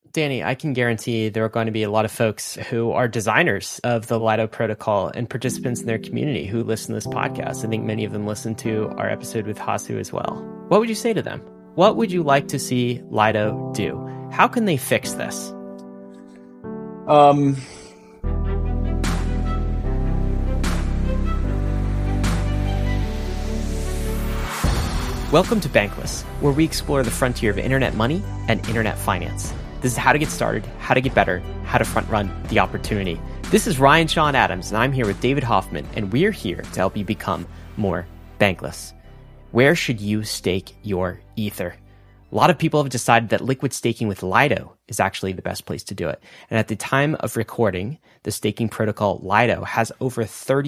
Danny, I can guarantee there are going to be a lot of folks who are designers of the Lido protocol and participants in their community who listen to this podcast. I think many of them listen to our episode with Hasu as well. What would you say to them? What would you like to see Lido do? How can they fix this? Welcome to Bankless, where we explore the frontier of internet money and internet finance. This is how to get started, how to get better, how to front run the opportunity. This is Ryan Sean Adams, and I'm here with David Hoffman, and we're here to help you become more bankless. Where should you stake your Ether? A lot of people have decided that liquid staking with Lido is actually the best place to do it. And at the time of recording, the staking protocol Lido has over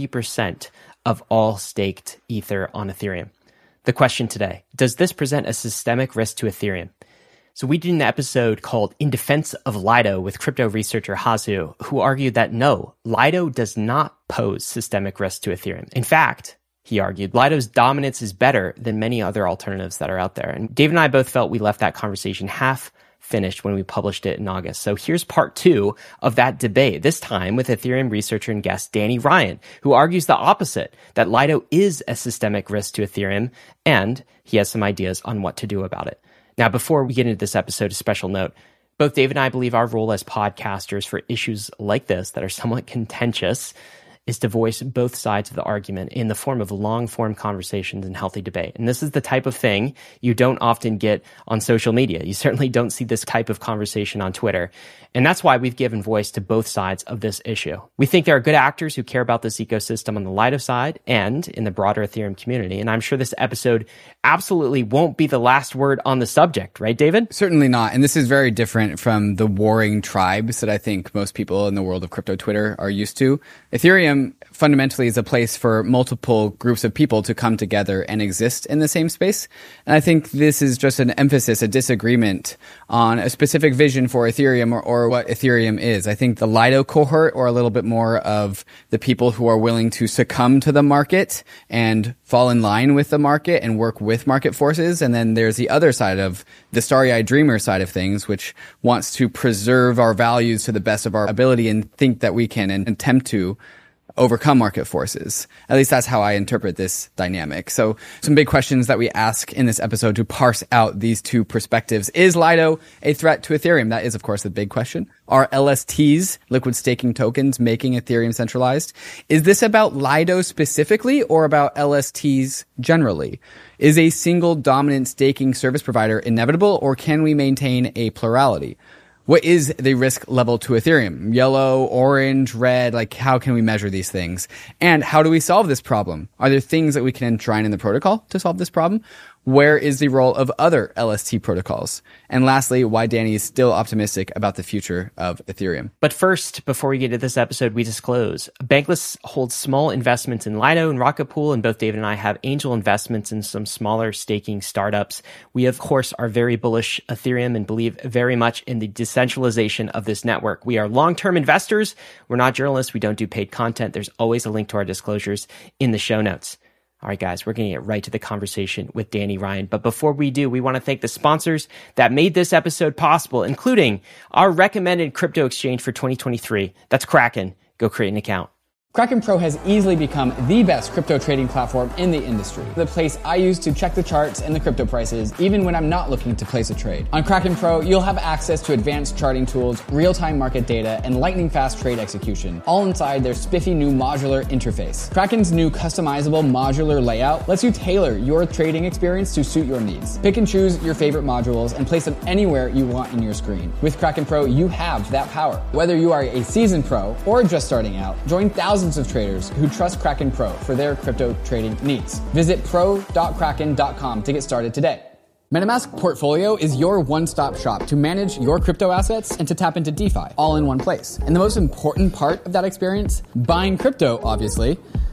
30% of all staked Ether on Ethereum. The question today, does this present a systemic risk to Ethereum? So we did an episode called In Defense of Lido with crypto researcher Hasu, who argued that no, Lido does not pose systemic risk to Ethereum. In fact, he argued Lido's dominance is better than many other alternatives that are out there. And Dave and I both felt we left that conversation half finished when we published it in August. So here's part 2 of that debate, this time with Ethereum researcher and guest Danny Ryan, who argues the opposite, that Lido is a systemic risk to Ethereum, and he has some ideas on what to do about it. Now, before we get into this episode, a special note. Both Dave and I believe our role as podcasters for issues like this that are somewhat contentious is to voice both sides of the argument in the form of long-form conversations and healthy debate. And this is the type of thing you don't often get on social media. You certainly don't see this type of conversation on Twitter. And that's why we've given voice to both sides of this issue. We think there are good actors who care about this ecosystem on the Lido side and in the broader Ethereum community. And I'm sure this episode absolutely won't be the last word on the subject, right, David? Certainly not. And this is very different from the warring tribes that I think most people in the world of crypto Twitter are used to. Ethereum fundamentally is a place for multiple groups of people to come together and exist in the same space. And I think this is just an emphasis, a disagreement on a specific vision for Ethereum or what Ethereum is. I think the Lido cohort are a little bit more of the people who are willing to succumb to the market and fall in line with the market and work with market forces. And then there's the other side of the starry-eyed dreamer side of things, which wants to preserve our values to the best of our ability and think that we can and attempt to overcome market forces. At least that's how I interpret this dynamic. So some big questions that we ask in this episode to parse out these two perspectives. Is Lido a threat to Ethereum? That is, of course, the big question. Are LSTs, liquid staking tokens, making Ethereum centralized? Is this about Lido specifically or about LSTs generally? Is a single dominant staking service provider inevitable, or can we maintain a plurality? What is the risk level to Ethereum? Yellow, orange, red, like how can we measure these things? And how do we solve this problem? Are there things that we can enshrine in the protocol to solve this problem? Where is the role of other LST protocols? And lastly, why Danny is still optimistic about the future of Ethereum. But first, before we get to this episode, we disclose Bankless holds small investments in Lido and Rocket Pool, and both David and I have angel investments in some smaller staking startups. We, of course, are very bullish Ethereum and believe very much in the decentralization of this network. We are long-term investors. We're not journalists. We don't do paid content. There's always a link to our disclosures in the show notes. All right, guys, we're going to get right to the conversation with Danny Ryan. But before we do, we want to thank the sponsors that made this episode possible, including our recommended crypto exchange for 2023. That's Kraken. Go create an account. Kraken Pro has easily become the best crypto trading platform in the industry. The place I use to check the charts and the crypto prices, even when I'm not looking to place a trade. On Kraken Pro, you'll have access to advanced charting tools, real-time market data, and lightning-fast trade execution, all inside their spiffy new modular interface. Kraken's new customizable modular layout lets you tailor your trading experience to suit your needs. Pick and choose your favorite modules and place them anywhere you want in your screen. With Kraken Pro, you have that power. Whether you are a seasoned pro or just starting out, join thousands of traders who trust Kraken Pro for their crypto trading needs. Visit pro.kraken.com to get started today. MetaMask Portfolio is your one-stop shop to manage your crypto assets and to tap into DeFi all in one place. And the most important part of that experience, buying crypto, obviously,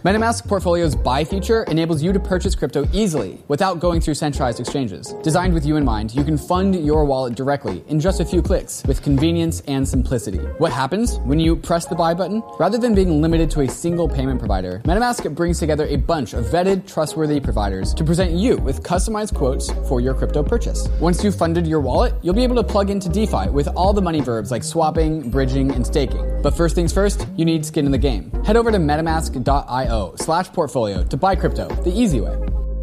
MetaMask Portfolio's buy feature enables you to purchase crypto easily without going through centralized exchanges. Designed with you in mind, you can fund your wallet directly in just a few clicks with convenience and simplicity. What happens when you press the buy button? Rather than being limited to a single payment provider, MetaMask brings together a bunch of vetted, trustworthy providers to present you with customized quotes for your crypto purchase. Once you've funded your wallet, you'll be able to plug into DeFi with all the money verbs like swapping, bridging, and staking. But first things first, you need skin in the game. Head over to metamask.io/portfolio to buy crypto the easy way.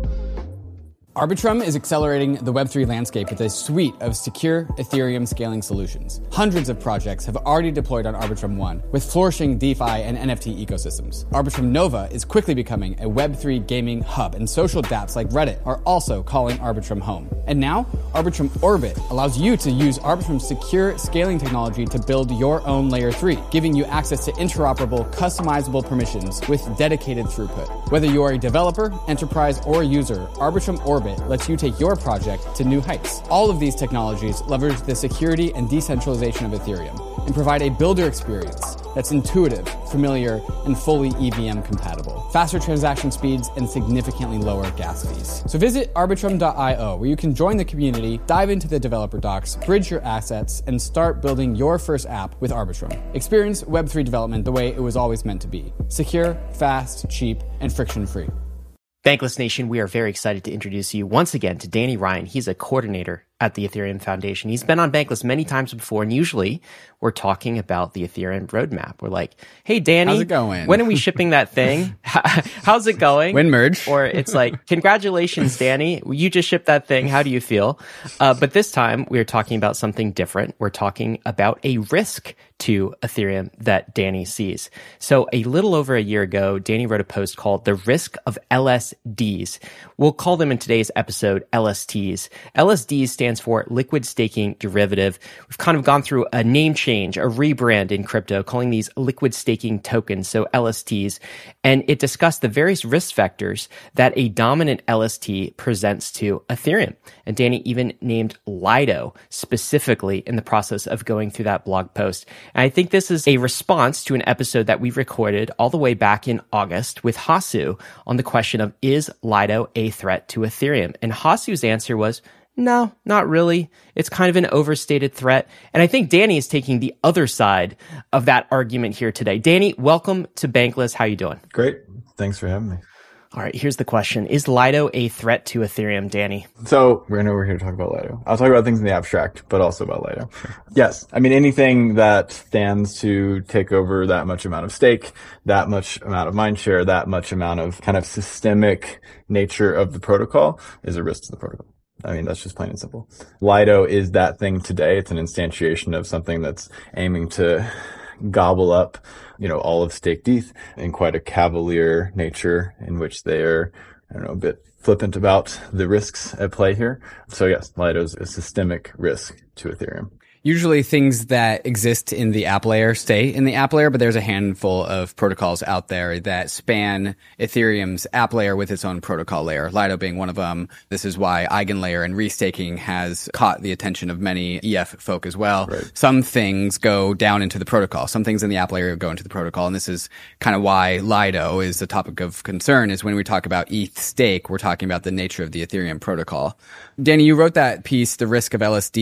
Arbitrum is accelerating the Web3 landscape with a suite of secure Ethereum scaling solutions. Hundreds of projects have already deployed on Arbitrum One, with flourishing DeFi and NFT ecosystems. Arbitrum Nova is quickly becoming a Web3 gaming hub, and social dApps like Reddit are also calling Arbitrum home. And now, Arbitrum Orbit allows you to use Arbitrum's secure scaling technology to build your own Layer 3, giving you access to interoperable, customizable permissions with dedicated throughput. Whether you are a developer, enterprise, or user, Arbitrum Orbit lets you take your project to new heights. All of these technologies leverage the security and decentralization of Ethereum and provide a builder experience that's intuitive, familiar, and fully EVM compatible. Faster transaction speeds and significantly lower gas fees. So visit Arbitrum.io, where you can join the community, dive into the developer docs, bridge your assets, and start building your first app with Arbitrum. Experience Web3 development the way it was always meant to be. Secure, fast, cheap, and friction-free. Bankless Nation, we are very excited to introduce you once again to Danny Ryan. He's a coordinator at the Ethereum Foundation. He's been on Bankless many times before, and usually we're talking about the Ethereum roadmap. We're like, hey, Danny, how's it going? When are we shipping that thing? How's it going? When merge? Or it's like, congratulations, Danny, you just shipped that thing. How do you feel? But this time we're talking about something different. We're talking about a risk to Ethereum that Danny sees. So a little over a year ago, Danny wrote a post called The Risk of LSDs. We'll call them in today's episode LSTs. LSDs stands for Liquid Staking Derivative. We've kind of gone through a name change, a rebrand in crypto, calling these liquid staking tokens, so LSTs. And it discussed the various risk factors that a dominant LST presents to Ethereum. And Danny even named Lido specifically in the process of going through that blog post. And I think this is a response to an episode that we recorded all the way back in August with Hasu on the question of, is Lido a threat to Ethereum? And Hasu's answer was, no, not really. It's kind of an overstated threat. And I think Danny is taking the other side of that argument here today. Danny, welcome to Bankless. How you doing? Great. Thanks for having me. All right, here's the question. Is Lido a threat to Ethereum, Danny? So we're here to talk about Lido. I'll talk about things in the abstract, but also about Lido. Yes. I mean, anything that stands to take over that much amount of stake, that much amount of mindshare, that much amount of kind of systemic nature of the protocol is a risk to the protocol. I mean, that's just plain and simple. Lido is that thing today. It's an instantiation of something that's aiming to gobble up, all of staked ETH in quite a cavalier nature in which they are, a bit flippant about the risks at play here. So yes, Lido is a systemic risk to Ethereum. Usually things that exist in the app layer stay in the app layer, but there's a handful of protocols out there that span Ethereum's app layer with its own protocol layer, Lido being one of them. This is why EigenLayer and restaking has caught the attention of many EF folk as well. Right. Some things go down into the protocol. Some things in the app layer go into the protocol. And this is kind of why Lido is a topic of concern, is when we talk about ETH stake, we're talking about the nature of the Ethereum protocol. Danny, you wrote that piece, The Risk of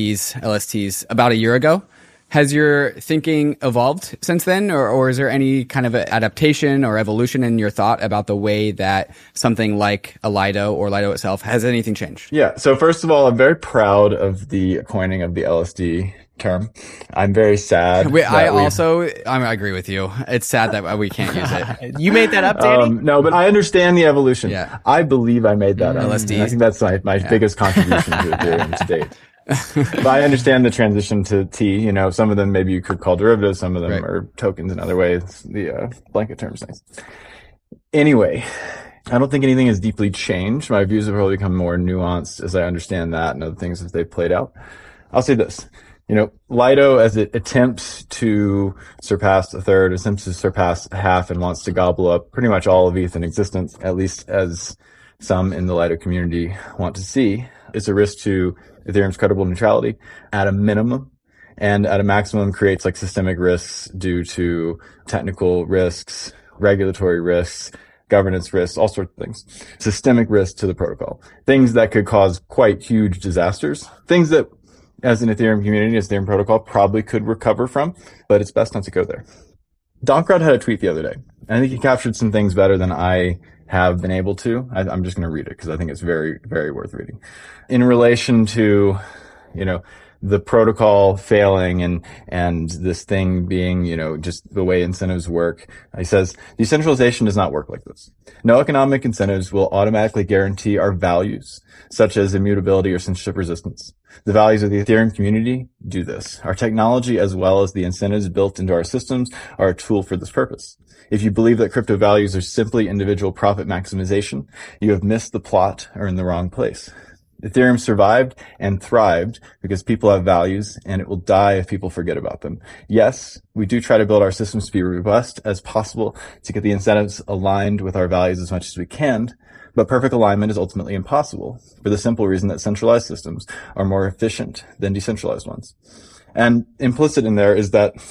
LSTs, about a year ago. Has your thinking evolved since then, or is there any kind of adaptation or evolution in your thought about the way that something like a Lido or Lido itself, has anything changed? Yeah. So first of all, I'm very proud of the coining of the LSD term. I'm very sad. I agree with you. It's sad that we can't use it. You made that up, Danny? No, but I understand the evolution. Yeah. I believe I made that up. LSD. I think that's my biggest contribution to Ethereum to date. But I understand the transition to T. Some of them maybe you could call derivatives. Some of them are tokens in other ways. The blanket term's nice. Anyway, I don't think anything has deeply changed. My views have probably become more nuanced as I understand that and other things as they've played out. I'll say this. Lido, as it attempts to surpass a third, attempts to surpass a half, and wants to gobble up pretty much all of ETH in existence, at least as some in the Lido community want to see, is a risk to Ethereum's credible neutrality at a minimum, and at a maximum creates systemic risks due to technical risks, regulatory risks, governance risks, all sorts of things. Systemic risk to the protocol. Things that could cause quite huge disasters. Things that, as an Ethereum community, as Ethereum protocol, probably could recover from, but it's best not to go there. Donkrod had a tweet the other day. I think he captured some things better than I have been able to. I'm just going to read it because I think it's very, very worth reading. In relation to, the protocol failing and this thing being, just the way incentives work. He says, decentralization does not work like this. No economic incentives will automatically guarantee our values, such as immutability or censorship resistance. The values of the Ethereum community do this. Our technology, as well as the incentives built into our systems, are a tool for this purpose. If you believe that crypto values are simply individual profit maximization, you have missed the plot or in the wrong place. Ethereum survived and thrived because people have values, and it will die if people forget about them. Yes, we do try to build our systems to be robust as possible to get the incentives aligned with our values as much as we can, but perfect alignment is ultimately impossible for the simple reason that centralized systems are more efficient than decentralized ones. And implicit in there is that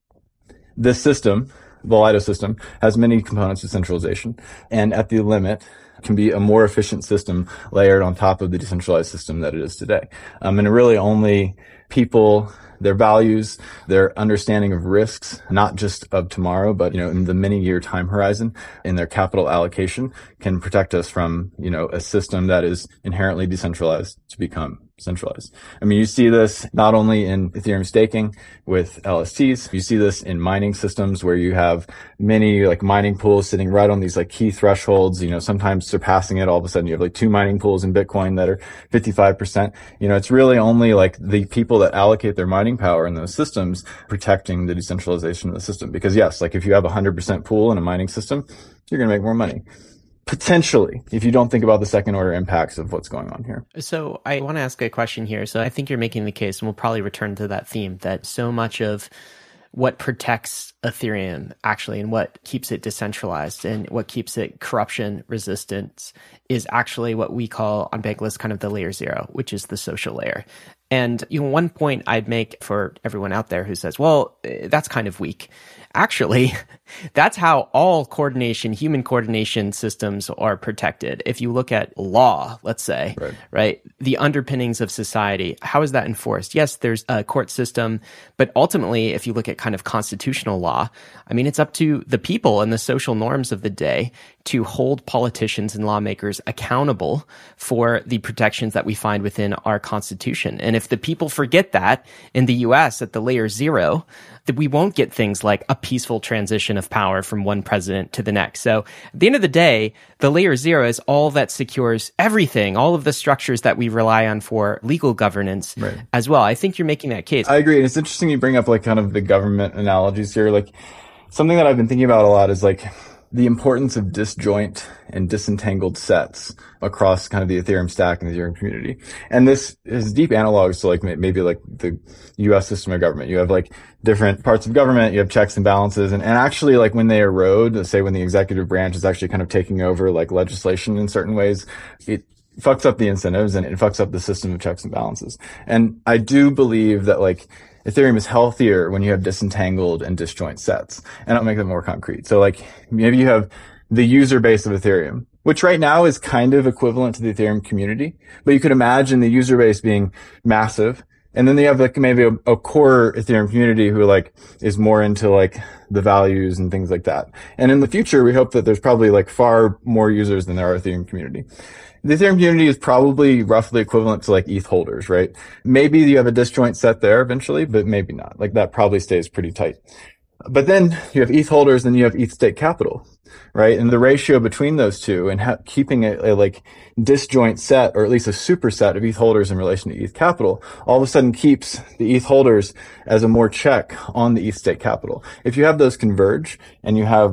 this system, the Lido system, has many components of centralization, and at the limit can be a more efficient system layered on top of the decentralized system that it is today. And really only people, their values, their understanding of risks, not just of tomorrow, but, in the many year time horizon, in their capital allocation can protect us from, a system that is inherently decentralized to become centralized. I mean, you see this not only in Ethereum staking with LSTs, you see this in mining systems where you have many mining pools sitting right on these key thresholds, sometimes surpassing it. All of a sudden you have 2 mining pools in Bitcoin that are 55%. It's really only the people that allocate their mining power in those systems protecting the decentralization of the system. Because yes, if you have a 100% pool in a mining system, you're going to make more money. Potentially, if you don't think about the second order impacts of what's going on here. So I want to ask a question here. So I think you're making the case, and we'll probably return to that theme, that so much of what protects Ethereum actually and what keeps it decentralized and what keeps it corruption resistant is actually what we call on Bankless kind of the layer 0, which is the social layer. And one point I'd make for everyone out there who says, well, that's kind of weak. Actually, that's how all human coordination systems are protected. If you look at law, let's say, right, the underpinnings of society, how is that enforced? Yes, there's a court system, but ultimately, if you look at kind of constitutional law, I mean, it's up to the people and the social norms of the day to hold politicians and lawmakers accountable for the protections that we find within our Constitution. And if the people forget that in the US at the layer 0, that we won't get things like a peaceful transition of power from one president to the next. So at the end of the day, the layer 0 is all that secures everything, all of the structures that we rely on for legal governance as well. I think you're making that case. I agree. And it's interesting you bring up kind of the government analogies here. Something that I've been thinking about a lot is the importance of disjoint and disentangled sets across kind of the Ethereum stack and the Ethereum community. And this is deep analogs to maybe the US system of government. You have different parts of government, you have checks and balances. And actually when they erode, let's say when the executive branch is actually kind of taking over legislation in certain ways, it fucks up the incentives and it fucks up the system of checks and balances. And I do believe that Ethereum is healthier when you have disentangled and disjoint sets. And I'll make them more concrete. So maybe you have the user base of Ethereum, which right now is kind of equivalent to the Ethereum community, but you could imagine the user base being massive. And then they have maybe a core Ethereum community who is more into the values and things like that. And in the future, we hope that there's probably far more users than there are Ethereum community. The Ethereum community is probably roughly equivalent to ETH holders, right? Maybe you have a disjoint set there eventually, but maybe not. That probably stays pretty tight. But then you have ETH holders and you have ETH stake capital, right? And the ratio between those two and keeping a disjoint set, or at least a superset of ETH holders in relation to ETH capital, all of a sudden keeps the ETH holders as a more check on the ETH stake capital. If you have those converge and you have,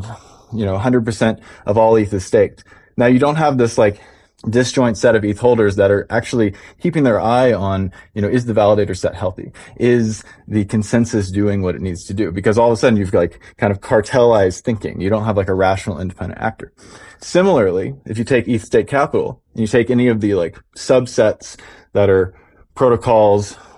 100% of all ETH is staked, now you don't have this disjoint set of ETH holders that are actually keeping their eye on, is the validator set healthy? Is the consensus doing what it needs to do? Because all of a sudden you've kind of cartelized thinking. You don't have a rational independent actor. Similarly, if you take ETH stake capital and you take any of the subsets that are protocols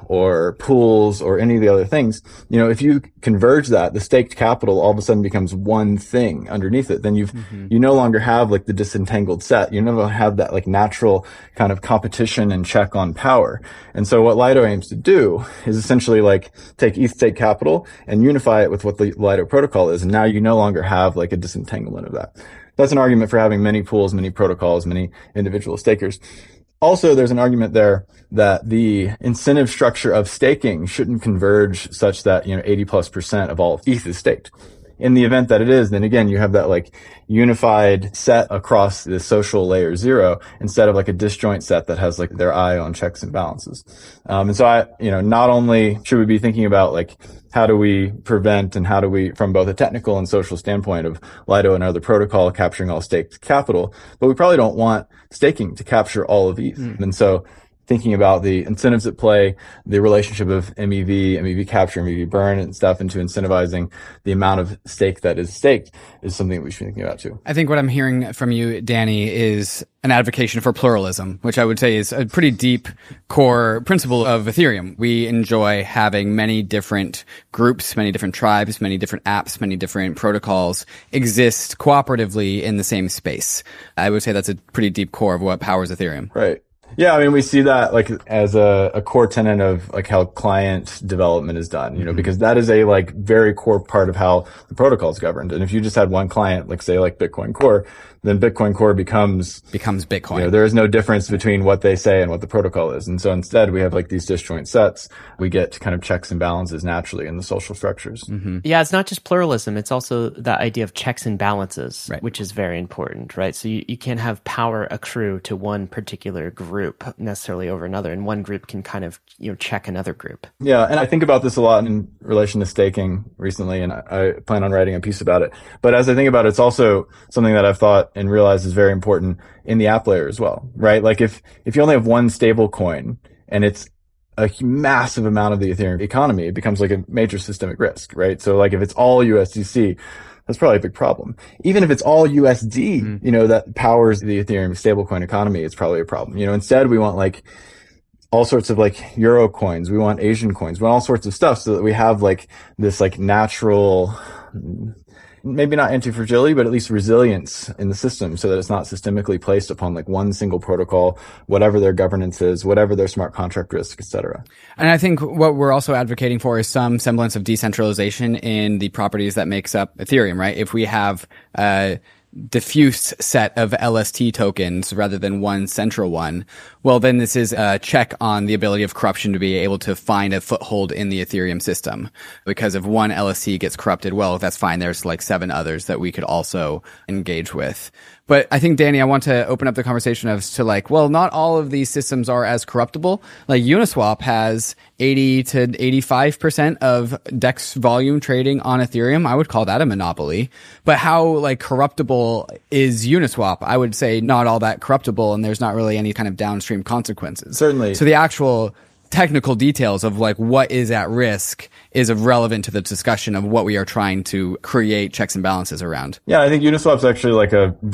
or pools or any of the other things, you know, if you converge that, the staked capital all of a sudden becomes one thing underneath it. Then you no longer have like the disentangled set. You no longer have that like natural kind of competition and check on power. And so what Lido aims to do is essentially like take ETH staked capital and unify it with what the Lido protocol is. And now you no longer have like a disentanglement of that. That's an argument for having many pools, many protocols, many individual stakers. Also, there's an argument there that the incentive structure of staking shouldn't converge such that, you know, 80+% of all ETH is staked. In the event that it is, then again, you have that like unified set across the social layer 0 instead of like a disjoint set that has like their eye on checks and balances. And so not only should we be thinking about like how do we prevent and how do we, from both a technical and social standpoint of Lido and other protocol capturing all staked capital, but we probably don't want staking to capture all of ETH. And so thinking about the incentives at play, the relationship of MEV capture, MEV burn and stuff into incentivizing the amount of stake that is staked is something that we should be thinking about too. I think what I'm hearing from you, Danny, is an advocacy for pluralism, which I would say is a pretty deep core principle of Ethereum. We enjoy having many different groups, many different tribes, many different apps, many different protocols exist cooperatively in the same space. I would say that's a pretty deep core of what powers Ethereum. Right. Yeah, I mean, we see that like as a core tenet of like how client development is done, you know, because that is a like very core part of how the protocol is governed. And if you just had one client, like say like Bitcoin Core, then Bitcoin Core becomes Bitcoin. You know, there is no difference between what they say and what the protocol is. And so instead we have like these disjoint sets. We get kind of checks and balances naturally in the social structures. Yeah, it's not just pluralism. It's also that idea of checks and balances, which is very important, right? So you can't have power accrue to one particular group necessarily over another, and one group can kind of, you know, check another group. Yeah, and I think about this a lot in relation to staking recently, and I plan on writing a piece about it. But as I think about it, it's also something that I've thought and realized is very important in the app layer as well, right? Like if you only have one stable coin and it's a massive amount of the Ethereum economy, it becomes like a major systemic risk, right? So like if it's all USDC, that's probably a big problem. Even if it's all USD, you know, that powers the Ethereum stablecoin economy, it's probably a problem. You know, instead we want like all sorts of like Euro coins. We want Asian coins. We want all sorts of stuff so that we have like this like natural, maybe not anti-fragility, but at least resilience in the system so that it's not systemically placed upon like one single protocol, whatever their governance is, whatever their smart contract risk, etc. And I think what we're also advocating for is some semblance of decentralization in the properties that makes up Ethereum, right? If we have diffuse set of LST tokens rather than one central one, well, then this is a check on the ability of corruption to be able to find a foothold in the Ethereum system. Because if one LST gets corrupted, well, that's fine. There's like 7 others that we could also engage with. But I think, Danny, I want to open up the conversation as to like, well, not all of these systems are as corruptible. Like Uniswap has 80 to 85% of DEX volume trading on Ethereum. I would call that a monopoly. But how like corruptible is Uniswap? I would say not all that corruptible, and there's not really any kind of downstream consequences. Certainly. So the actual technical details of like what is at risk is relevant to the discussion of what we are trying to create checks and balances around. Yeah, I think Uniswap's actually like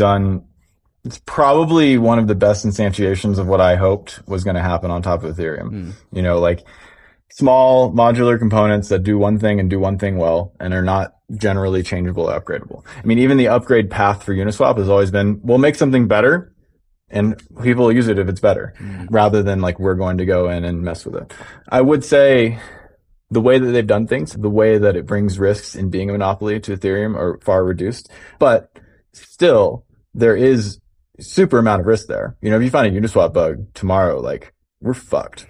it's probably one of the best instantiations of what I hoped was going to happen on top of Ethereum. You know, like small modular components that do one thing and do one thing well and are not generally changeable or upgradable. I mean, even the upgrade path for Uniswap has always been, we'll make something better and people will use it if it's better, rather than like we're going to go in and mess with it. I would say the way that they've done things, the way that it brings risks in being a monopoly to Ethereum are far reduced, but still there is super amount of risk there. You know, if you find a Uniswap bug tomorrow, like we're fucked.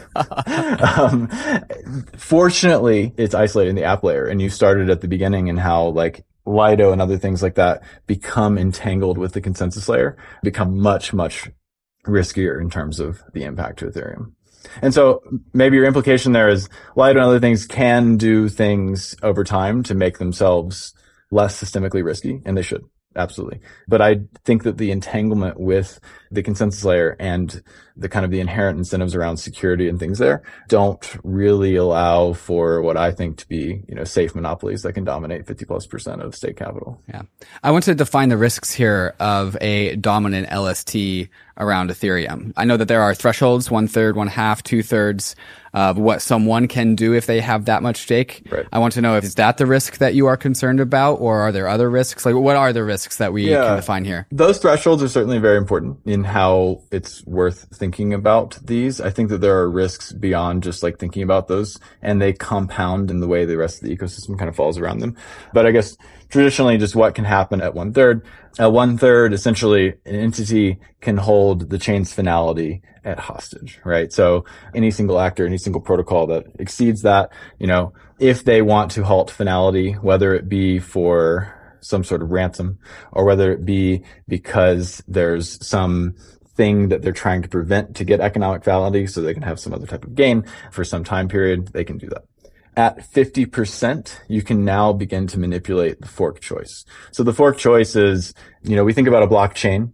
Fortunately, it's isolated in the app layer, and you started at the beginning and how like Lido and other things like that become entangled with the consensus layer, become much, much riskier in terms of the impact to Ethereum. And so maybe your implication there is Lido and other things can do things over time to make themselves less systemically risky, and they should. Absolutely. But I think that the entanglement with the consensus layer and the kind of the inherent incentives around security and things there don't really allow for what I think to be, safe monopolies that can dominate 50+% of state capital. Yeah. I want to define the risks here of a dominant LST around Ethereum. I know that there are thresholds, 1/3, 1/2, 2/3 of what someone can do if they have that much stake. Right. I want to know, is that the risk that you are concerned about, or are there other risks? Like, what are the risks that we can define here? Those thresholds are certainly very important in how it's worth thinking about these. I think that there are risks beyond just like thinking about those, and they compound in the way the rest of the ecosystem kind of falls around them. But I guess traditionally, just what can happen at 1/3. At 1/3, essentially, an entity can hold the chain's finality at hostage, right? So any single actor, any single protocol that exceeds that, if they want to halt finality, whether it be for some sort of ransom or whether it be because there's some thing that they're trying to prevent to get economic validity so they can have some other type of gain for some time period, they can do that. At 50%, you can now begin to manipulate the fork choice. So the fork choice is, we think about a blockchain,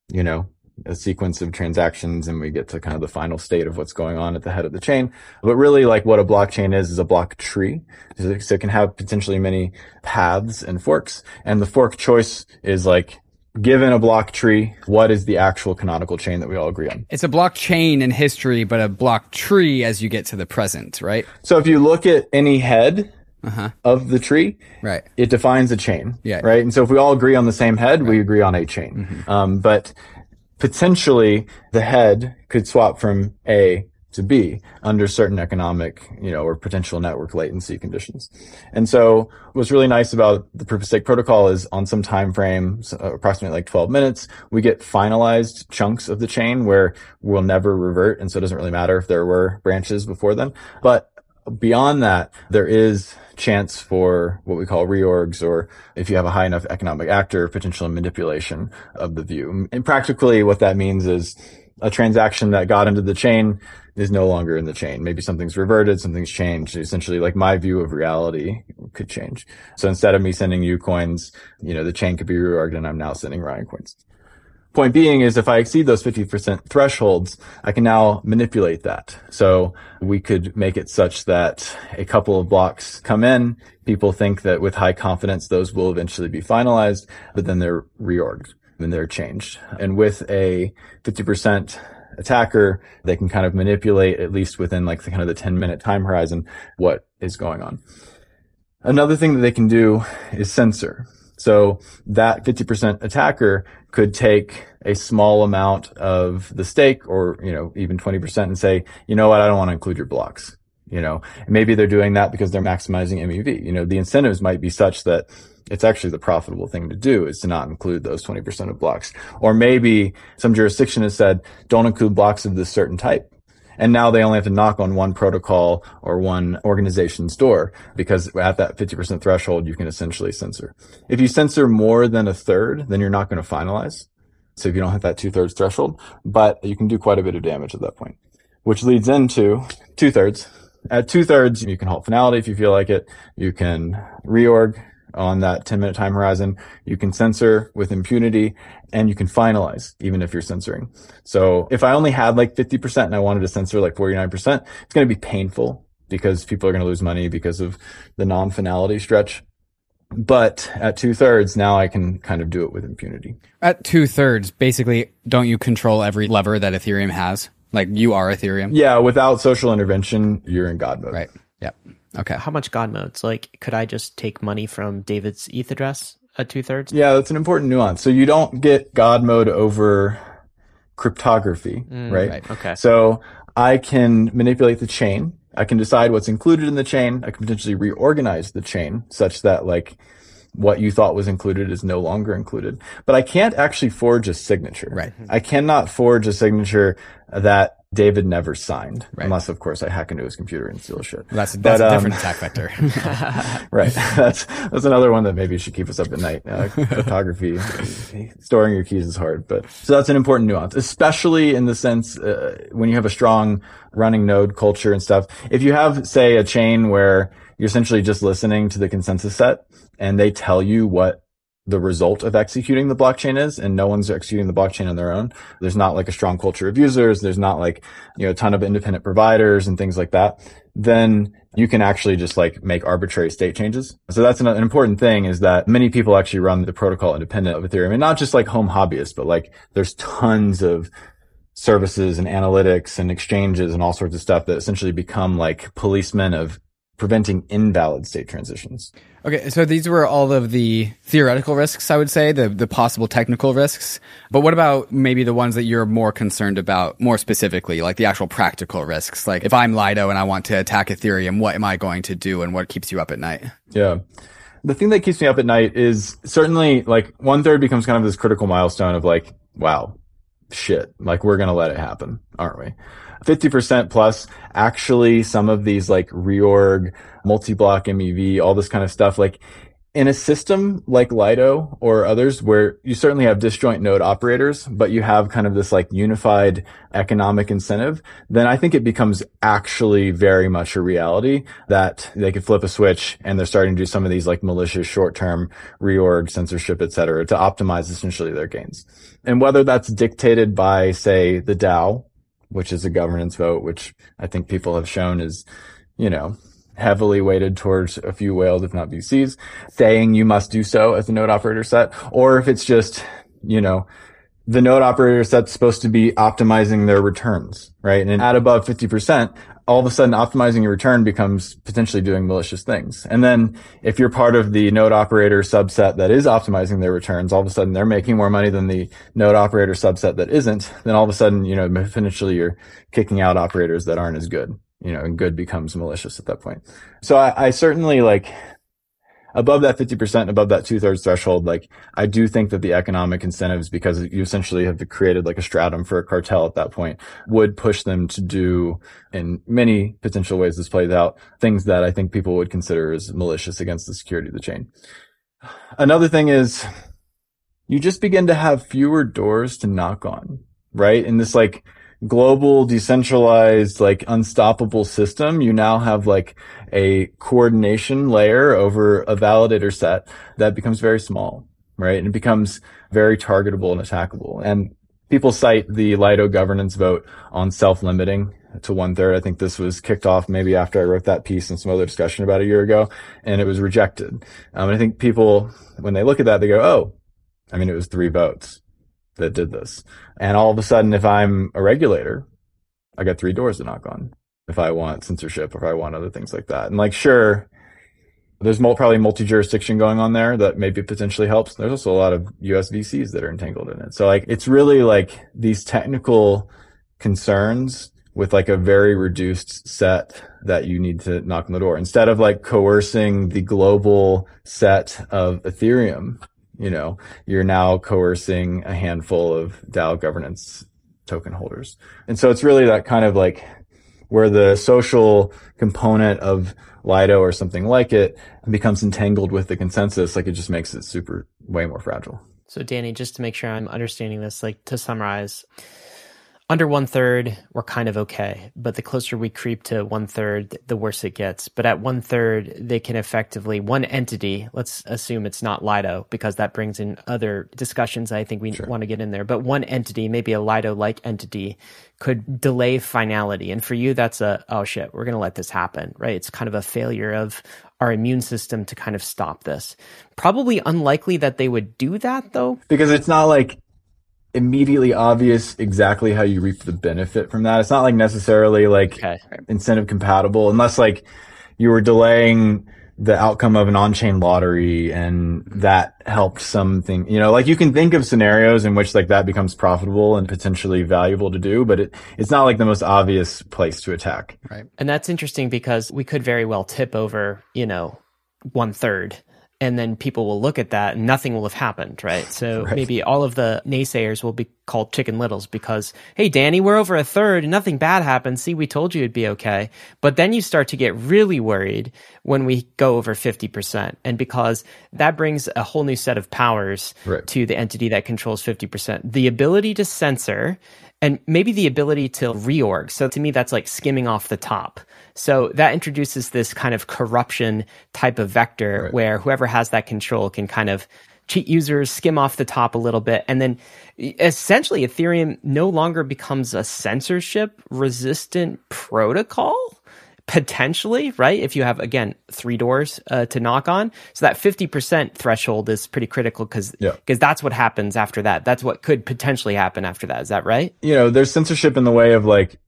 a sequence of transactions, and we get to kind of the final state of what's going on at the head of the chain. But really, like what a blockchain is a block tree. So it can have potentially many paths and forks. And the fork choice is like, given a block tree, what is the actual canonical chain that we all agree on? It's a blockchain in history, but a block tree as you get to the present, right? So if you look at any head of the tree, right, it defines a chain, yeah, right? And so if we all agree on the same head, we agree on a chain. Mm-hmm. But potentially the head could swap from A to B under certain economic, or potential network latency conditions. And so what's really nice about the proof of stake protocol is on some time frame, approximately like 12 minutes, we get finalized chunks of the chain where we'll never revert. And so it doesn't really matter if there were branches before then. But beyond that, there is chance for what we call reorgs, or if you have a high enough economic actor, potential manipulation of the view. And practically what that means is a transaction that got into the chain is no longer in the chain. Maybe something's reverted, something's changed. Essentially, like my view of reality could change. So instead of me sending you coins, the chain could be reorged and I'm now sending Ryan coins. Point being is if I exceed those 50% thresholds, I can now manipulate that. So we could make it such that a couple of blocks come in. People think that with high confidence, those will eventually be finalized, but then they're reorged and they're changed. And with a 50% attacker, they can kind of manipulate, at least within like the kind of the 10-minute time horizon, what is going on. Another thing that they can do is censor. So that 50% attacker could take a small amount of the stake, or, even 20%, and say, I don't want to include your blocks. Maybe they're doing that because they're maximizing MEV. The incentives might be such that it's actually the profitable thing to do is to not include those 20% of blocks. Or maybe some jurisdiction has said, don't include blocks of this certain type. And now they only have to knock on one protocol or one organization's door, because at that 50% threshold, you can essentially censor. If you censor more than a third, then you're not going to finalize. So if you don't hit that 2/3 threshold, but you can do quite a bit of damage at that point, which leads into 2/3. At 2/3, you can halt finality if you feel like it. You can reorg on that 10-minute time horizon. You can censor with impunity, and you can finalize even if you're censoring. So if I only had like 50% and I wanted to censor like 49%, it's going to be painful because people are going to lose money because of the non-finality stretch. But at 2/3, now I can kind of do it with impunity. At 2/3, basically, don't you control every lever that Ethereum has? Like, you are Ethereum? Yeah, without social intervention, you're in God mode. Right. Yep. Okay. How much God modes? Like, could I just take money from David's ETH address at 2/3? Yeah, that's an important nuance. So you don't get God mode over cryptography, right? Right. Okay. So I can manipulate the chain. I can decide what's included in the chain. I can potentially reorganize the chain such that like what you thought was included is no longer included. But I can't actually forge a signature. Right. I cannot forge a signature that David never signed, right, unless of course I hack into his computer and steal shit. That's a different attack vector. Right. That's another one that maybe should keep us up at night. Cryptography, storing your keys is hard, but so that's an important nuance, especially in the sense when you have a strong running node culture and stuff. If you have, say, a chain where you're essentially just listening to the consensus set and they tell you what the result of executing the blockchain is, and no one's executing the blockchain on their own. There's not like a strong culture of users. There's not like, a ton of independent providers and things like that. Then you can actually just like make arbitrary state changes. So that's an important thing, is that many people actually run the protocol independent of Ethereum, and not just like home hobbyists, but like there's tons of services and analytics and exchanges and all sorts of stuff that essentially become like policemen of preventing invalid state transitions. Okay, so these were all of the theoretical risks, I would say, the possible technical risks. But what about maybe the ones that you're more concerned about more specifically, like the actual practical risks? Like if I'm Lido and I want to attack Ethereum, what am I going to do, and what keeps you up at night? Yeah. The thing that keeps me up at night is certainly like 1/3 becomes kind of this critical milestone of like, wow, shit, like we're going to let it happen, aren't we? 50% plus, actually some of these like reorg, multi-block MEV, all this kind of stuff, like in a system like Lido or others where you certainly have disjoint node operators, but you have kind of this like unified economic incentive, then I think it becomes actually very much a reality that they could flip a switch and they're starting to do some of these like malicious short-term reorg, censorship, et cetera, to optimize essentially their gains. And whether that's dictated by, say, the DAO, which is a governance vote, which I think people have shown is, heavily weighted towards a few whales, if not VCs, saying you must do so as a node operator set, or if it's just, the node operator set's supposed to be optimizing their returns, right? And at above 50%, all of a sudden optimizing your return becomes potentially doing malicious things. And then if you're part of the node operator subset that is optimizing their returns, all of a sudden they're making more money than the node operator subset that isn't, then all of a sudden, potentially you're kicking out operators that aren't as good, and good becomes malicious at that point. So I certainly like above that 50%, above that 2/3 threshold, like I do think that the economic incentives, because you essentially have created like a stratum for a cartel at that point, would push them to do, in many potential ways this plays out, things that I think people would consider as malicious against the security of the chain. Another thing is you just begin to have fewer doors to knock on, right? In this like global, decentralized, like unstoppable system, you now have like a coordination layer over a validator set that becomes very small, right? And it becomes very targetable and attackable. And people cite the Lido governance vote on self-limiting to 1/3. I think this was kicked off maybe after I wrote that piece and some other discussion about a year ago, and it was rejected. And I think people, when they look at that, they go, oh, it was 3 votes that did this. And all of a sudden, if I'm a regulator, I got 3 doors to knock on if I want censorship or if I want other things like that. And like, sure, there's probably multi-jurisdiction going on there that maybe potentially helps. There's also a lot of US VCs that are entangled in it. So like, it's really like these technical concerns with like a very reduced set that you need to knock on the door. Instead of like coercing the global set of Ethereum, you're now coercing a handful of DAO governance token holders. And so it's really that kind of like where the social component of Lido or something like it becomes entangled with the consensus, like it just makes it way more fragile. So Danny, just to make sure I'm understanding this, like to summarize, under 1/3, we're kind of okay. But the closer we creep to 1/3, the worse it gets. But at 1/3, they can effectively, one entity, let's assume it's not Lido, because that brings in other discussions I think we want to get in there. But one entity, maybe a Lido-like entity, could delay finality. And for you, that's oh shit, we're going to let this happen, right? It's kind of a failure of our immune system to kind of stop this. Probably unlikely that they would do that, though. Because it's not like immediately obvious exactly how you reap the benefit from that. It's not like necessarily like incentive compatible, unless like you were delaying the outcome of an on-chain lottery and that helped something, like you can think of scenarios in which like that becomes profitable and potentially valuable to do, but it's not like the most obvious place to attack. Right. And that's interesting because we could very well tip over, 1/3. And then people will look at that and nothing will have happened, right? So maybe all of the naysayers will be called chicken littles because, hey, Danny, we're over 1/3 and nothing bad happened. See, we told you it'd be okay. But then you start to get really worried when we go over 50%. And because that brings a whole new set of powers to the entity that controls 50%. The ability to censor and maybe the ability to reorg. So to me, that's like skimming off the top. So that introduces this kind of corruption type of vector where whoever has that control can kind of cheat users, skim off the top a little bit. And then essentially Ethereum no longer becomes a censorship resistant protocol. Potentially, right? If you have, again, 3 doors to knock on. So that 50% threshold is pretty critical because that's what happens after that. That's what could potentially happen after that. Is that right? There's censorship in the way of like,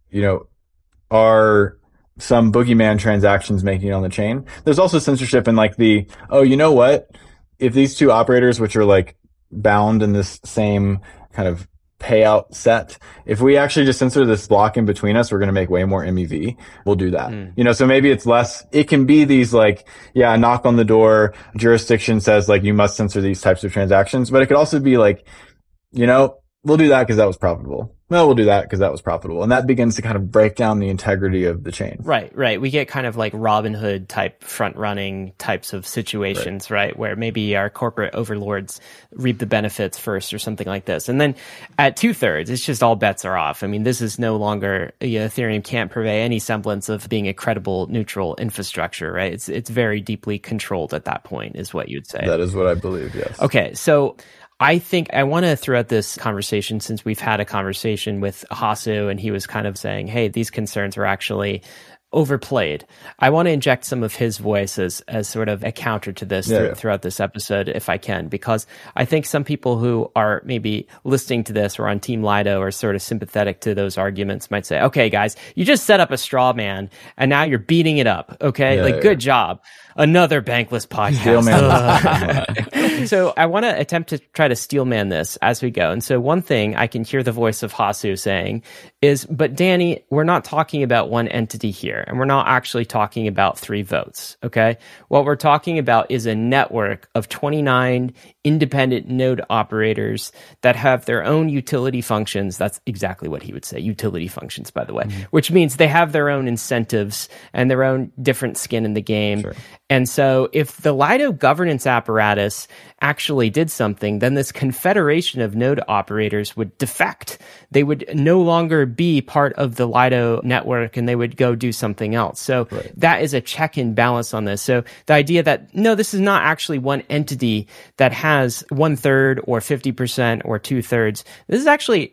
are some boogeyman transactions making it on the chain? There's also censorship in like you know what? If these two operators, which are like bound in this same kind of payout set, if we actually just censor this block in between us, we're going to make way more MEV. We'll do that. So maybe it's less, it can be these like, knock on the door, jurisdiction says like you must censor these types of transactions, but it could also be like, we'll do that because that was profitable. Well, we'll do that because that was profitable. And that begins to kind of break down the integrity of the chain. Right. We get kind of like Robinhood type front running types of situations, right? Where maybe our corporate overlords reap the benefits first or something like this. And then at 2/3, it's just all bets are off. I mean, this is no longer, Ethereum can't purvey any semblance of being a credible neutral infrastructure, right? It's very deeply controlled at that point is what you'd say. That is what I believe, yes. Okay, so I think I want to throw out this conversation since we've had a conversation with Hasu and he was kind of saying, hey, these concerns are actually overplayed. I want to inject some of his voice as sort of a counter to this throughout this episode, if I can, because I think some people who are maybe listening to this or on Team Lido are sort of sympathetic to those arguments might say, okay, guys, you just set up a straw man and now you're beating it up. Okay. Good job. Another Bankless podcast. So I want to attempt to try to steelman this as we go. And so one thing I can hear the voice of Hasu saying is, but Danny, we're not talking about one entity here, and we're not actually talking about 3 votes, okay? What we're talking about is a network of 29 independent node operators that have their own utility functions. That's exactly what he would say, utility functions, by the way, which means they have their own incentives and their own different skin in the game. Sure. And so if the Lido governance apparatus actually did something, then this confederation of node operators would defect. They would no longer be part of the Lido network and they would go do something else. So that is a check and balance on this. So the idea that, no, this is not actually one entity that has 1/3 or 50% or 2/3. This is actually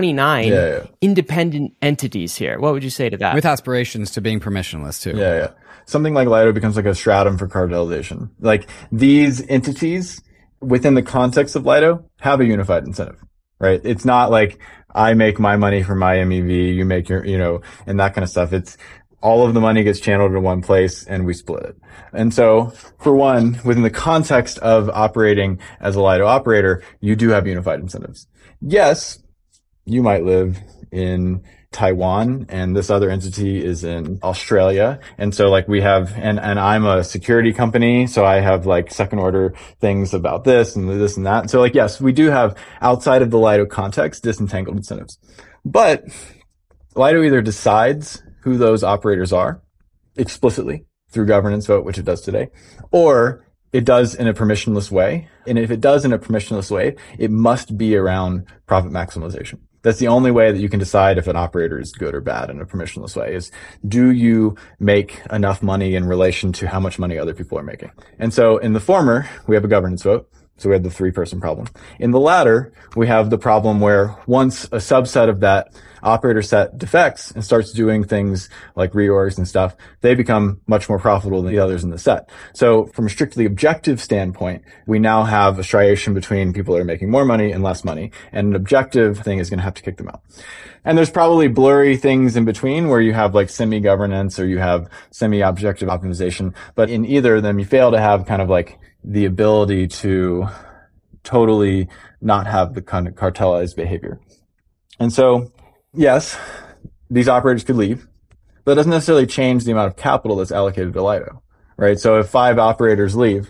29 independent entities here. What would you say to that? With aspirations to being permissionless too. Yeah. Something like Lido becomes like a stratum for cartelization. Like these entities within the context of Lido have a unified incentive, right? It's not like I make my money from my MEV, you make your, and that kind of stuff. It's all of the money gets channeled in one place and we split it. And so for one, within the context of operating as a Lido operator, you do have unified incentives. Yes, you might live in Taiwan and this other entity is in Australia. And so like we have, and I'm a security company. So I have like second order things about this and that. So like, yes, we do have outside of the Lido context, disentangled incentives, but Lido either decides who those operators are explicitly through governance vote, which it does today, or it does in a permissionless way. And if it does in a permissionless way, it must be around profit maximization. That's the only way that you can decide if an operator is good or bad in a permissionless way is, do you make enough money in relation to how much money other people are making? And so in the former, we have a governance vote. So we have the 3-person problem. In the latter, we have the problem where once a subset of that operator set defects and starts doing things like reorgs and stuff, they become much more profitable than the others in the set. So from a strictly objective standpoint, we now have a striation between people that are making more money and less money. And an objective thing is going to have to kick them out. And there's probably blurry things in between where you have like semi-governance or you have semi-objective optimization. But in either of them, you fail to have kind of like the ability to totally not have the kind of cartelized behavior. And so, yes, these operators could leave, but it doesn't necessarily change the amount of capital that's allocated to Lido, right? So if 5 operators leave,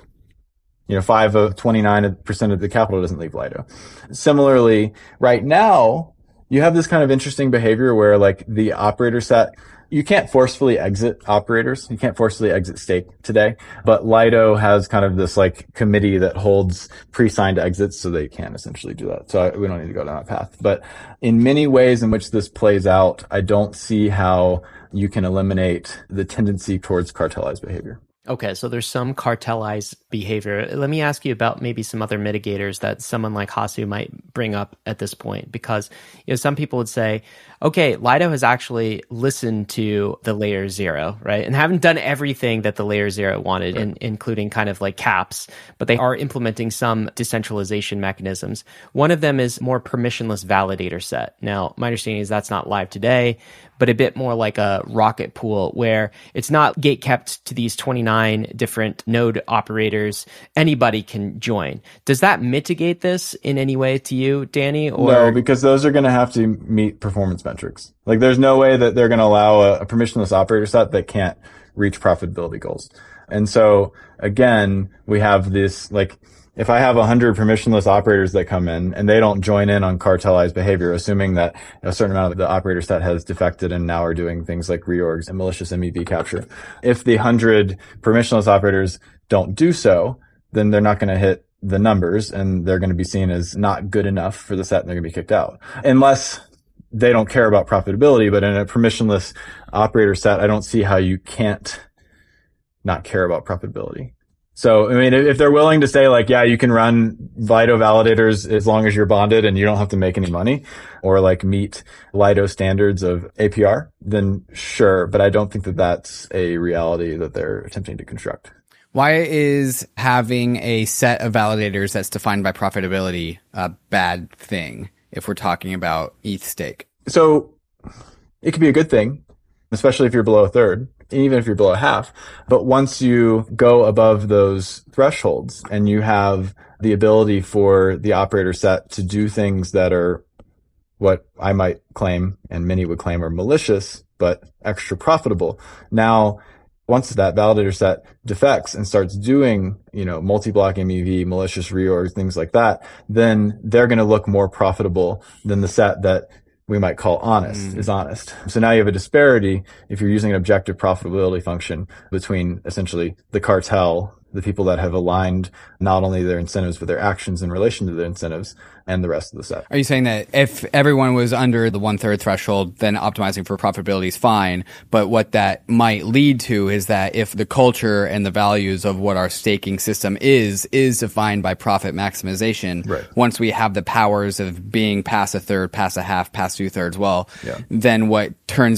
5 of 29% of the capital doesn't leave Lido. Similarly, right now, you have this kind of interesting behavior where like the operator set, you can't forcefully exit operators. You can't forcefully exit stake today, but Lido has kind of this like committee that holds pre-signed exits so they can essentially do that. So we don't need to go down that path. But in many ways in which this plays out, I don't see how you can eliminate the tendency towards cartelized behavior. Okay, so there's some cartelized behavior. Let me ask you about maybe some other mitigators that someone like Hasu might bring up at this point, because some people would say, okay, Lido has actually listened to the layer 0, right? And haven't done everything that the layer 0 wanted, including kind of like caps, but they are implementing some decentralization mechanisms. One of them is more permissionless validator set. Now, my understanding is that's not live today, but a bit more like a rocket pool where it's not gate kept to these 29 different node operators. Anybody can join. Does that mitigate this in any way to you, Danny? Or? No, because those are going to have to meet performance metrics. Like there's no way that they're going to allow a permissionless operator set that can't reach profitability goals. And so again, we have this, like, if I have 100 permissionless operators that come in and they don't join in on cartelized behavior, assuming that a certain amount of the operator set has defected and now are doing things like reorgs and malicious MEV capture. If the 100 permissionless operators don't do so, then they're not going to hit the numbers and they're going to be seen as not good enough for the set and they're going to be kicked out. Unless they don't care about profitability, but in a permissionless operator set, I don't see how you can't not care about profitability. So, I mean, if they're willing to say like, yeah, you can run Lido validators as long as you're bonded and you don't have to make any money or like meet Lido standards of APR, then sure. But I don't think that that's a reality that they're attempting to construct. Why is having a set of validators that's defined by profitability a bad thing if we're talking about ETH stake? So it could be a good thing, especially if you're below a third. Even if you're below half. But once you go above those thresholds and you have the ability for the operator set to do things that are what I might claim and many would claim are malicious, but extra profitable. Now, once that validator set defects and starts doing, multi-block MEV, malicious reorgs, things like that, then they're going to look more profitable than the set that we might call is honest. So now you have a disparity if you're using an objective profitability function between essentially the cartel, the people that have aligned not only their incentives, but their actions in relation to their incentives, and the rest of the set. Are you saying that if everyone was under the 1/3 threshold, then optimizing for profitability is fine? But what that might lead to is that if the culture and the values of what our staking system is defined by profit maximization, right. Once we have the powers of being past a third, past a half, past 2/3, then what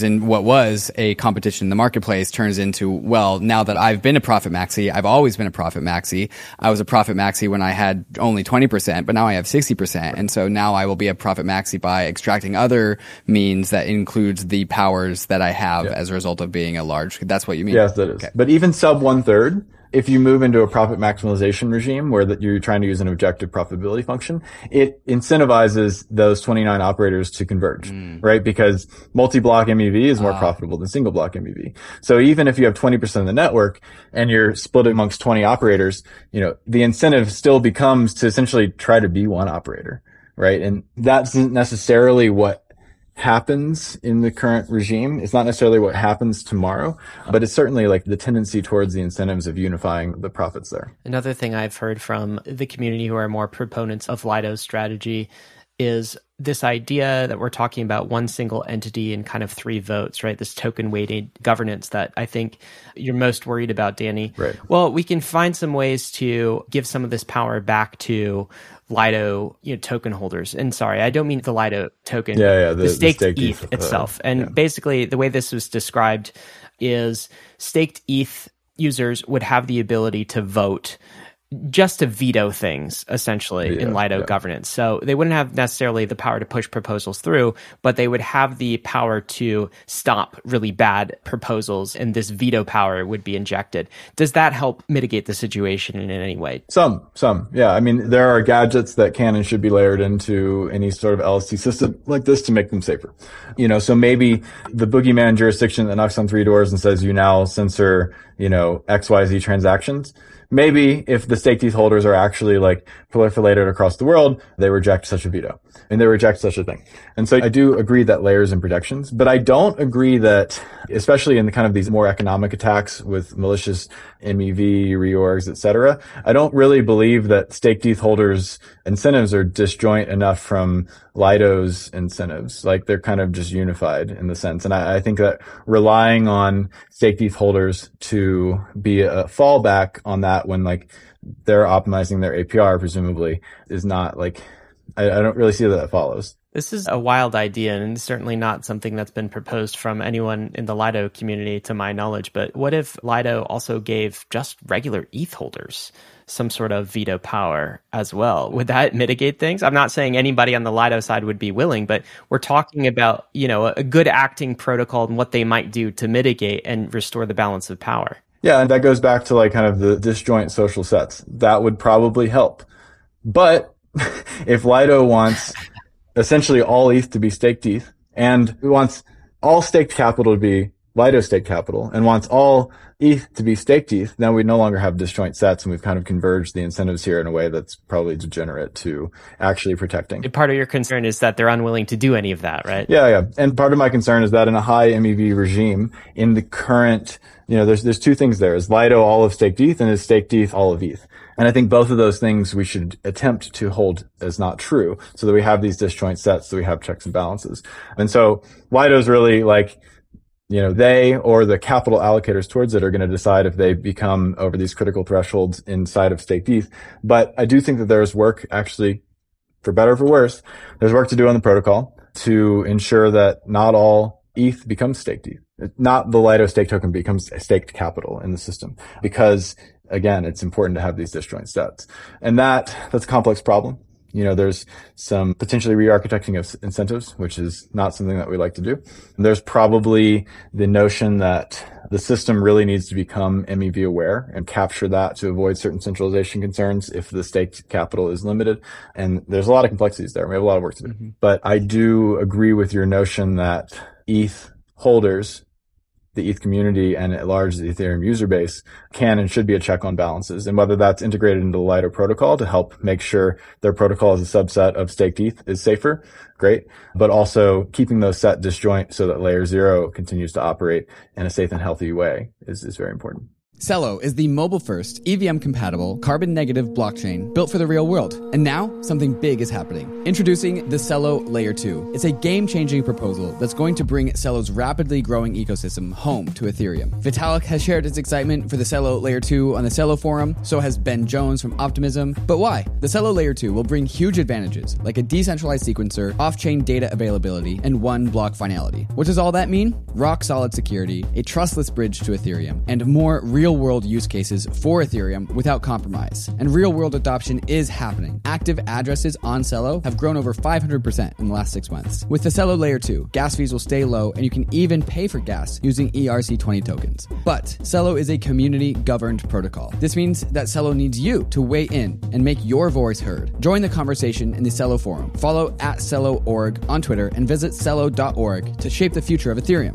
was a competition in the marketplace turns into, well, now that I've been a profit maxi, I've always been a profit maxi. I was a profit maxi when I had only 20%, but now I have 60%. And so now I will be a profit maxi by extracting other means that includes the powers that I have as a result of being a large. That's what you mean? Yes, that is. Okay. But even sub 1/3, if you move into a profit maximization regime where that you're trying to use an objective profitability function, it incentivizes those 29 operators to converge, right? Because multi-block MEV is more profitable than single block MEV. So even if you have 20% of the network and you're split amongst 20 operators, the incentive still becomes to essentially try to be one operator, right? And that's not necessarily what happens in the current regime. It's not necessarily what happens tomorrow, but it's certainly like the tendency towards the incentives of unifying the profits there. Another thing I've heard from the community who are more proponents of Lido's strategy is this idea that we're talking about one single entity and kind of 3 votes, right? This token weighted governance that I think you're most worried about, Danny. Right. Well, we can find some ways to give some of this power back to Lido, token holders. And sorry, I don't mean the Lido token. The staked ETH itself. And basically the way this was described is staked ETH users would have the ability to vote just to veto things, essentially, in Lido governance. So they wouldn't have necessarily the power to push proposals through, but they would have the power to stop really bad proposals, and this veto power would be injected. Does that help mitigate the situation in any way? Some. Yeah. I mean, there are gadgets that can and should be layered into any sort of LST system like this to make them safer. So maybe the boogeyman jurisdiction that knocks on 3 doors and says you now censor, XYZ transactions. Maybe if the staked ETH holders are actually like proliferated across the world, they reject such a veto. and they reject such a thing. And so I do agree that layers and protections, but I don't agree that, especially in the kind of these more economic attacks with malicious MEV, reorgs, etc., I don't really believe that staked ETH holders' incentives are disjoint enough from Lido's incentives. Like they're kind of just unified in the sense. And I think that relying on staked ETH holders to be a fallback on that when like they're optimizing their APR presumably is not like, I don't really see that follows. This is a wild idea and certainly not something that's been proposed from anyone in the Lido community to my knowledge. But what if Lido also gave just regular ETH holders some sort of veto power as well? Would that mitigate things? I'm not saying anybody on the Lido side would be willing, but we're talking about, a good acting protocol and what they might do to mitigate and restore the balance of power. Yeah, and that goes back to like kind of the disjoint social sets. That would probably help. But if Lido wants essentially all ETH to be staked ETH and wants all staked capital to be Lido staked capital and wants all ETH to be staked ETH, then we no longer have disjoint sets and we've kind of converged the incentives here in a way that's probably degenerate to actually protecting. Part of your concern is that they're unwilling to do any of that, right? Yeah. And part of my concern is that in a high MEV regime, in the current, there's two things there. Is Lido all of staked ETH and is staked ETH all of ETH? And I think both of those things we should attempt to hold as not true so that we have these disjoint sets, so we have checks and balances. And so Lido's really like, they or the capital allocators towards it are going to decide if they become over these critical thresholds inside of staked ETH. But I do think that there's work actually, for better or for worse, there's work to do on the protocol to ensure that not all ETH becomes staked ETH. Not the Lido stake token becomes staked capital in the system because again, it's important to have these disjoint sets. And that's a complex problem. There's some potentially re-architecting of incentives, which is not something that we like to do. There's probably the notion that the system really needs to become MEV aware and capture that to avoid certain centralization concerns if the staked capital is limited. And there's a lot of complexities there. We have a lot of work to do. Mm-hmm. But I do agree with your notion that ETH holders, the ETH community and at large the Ethereum user base can and should be a check on balances. And whether that's integrated into the Lido protocol to help make sure their protocol as a subset of staked ETH is safer, great. But also keeping those set disjoint so that layer 0 continues to operate in a safe and healthy way is very important. Celo is the mobile-first, EVM-compatible, carbon-negative blockchain built for the real world. And now, something big is happening. Introducing the Celo Layer 2. It's a game-changing proposal that's going to bring Celo's rapidly growing ecosystem home to Ethereum. Vitalik has shared his excitement for the Celo Layer 2 on the Celo forum, so has Ben Jones from Optimism. But why? The Celo Layer 2 will bring huge advantages, like a decentralized sequencer, off-chain data availability, and one-block finality. What does all that mean? Rock-solid security, a trustless bridge to Ethereum, and more real-world use cases for Ethereum without compromise. And real-world adoption is happening. Active addresses on Celo have grown over 500% in the last 6 months. With the Celo Layer 2, gas fees will stay low, and you can even pay for gas using ERC20 tokens. But Celo is a community-governed protocol. This means that Celo needs you to weigh in and make your voice heard. Join the conversation in the Celo forum. Follow @Celo.org on Twitter and visit Celo.org to shape the future of Ethereum.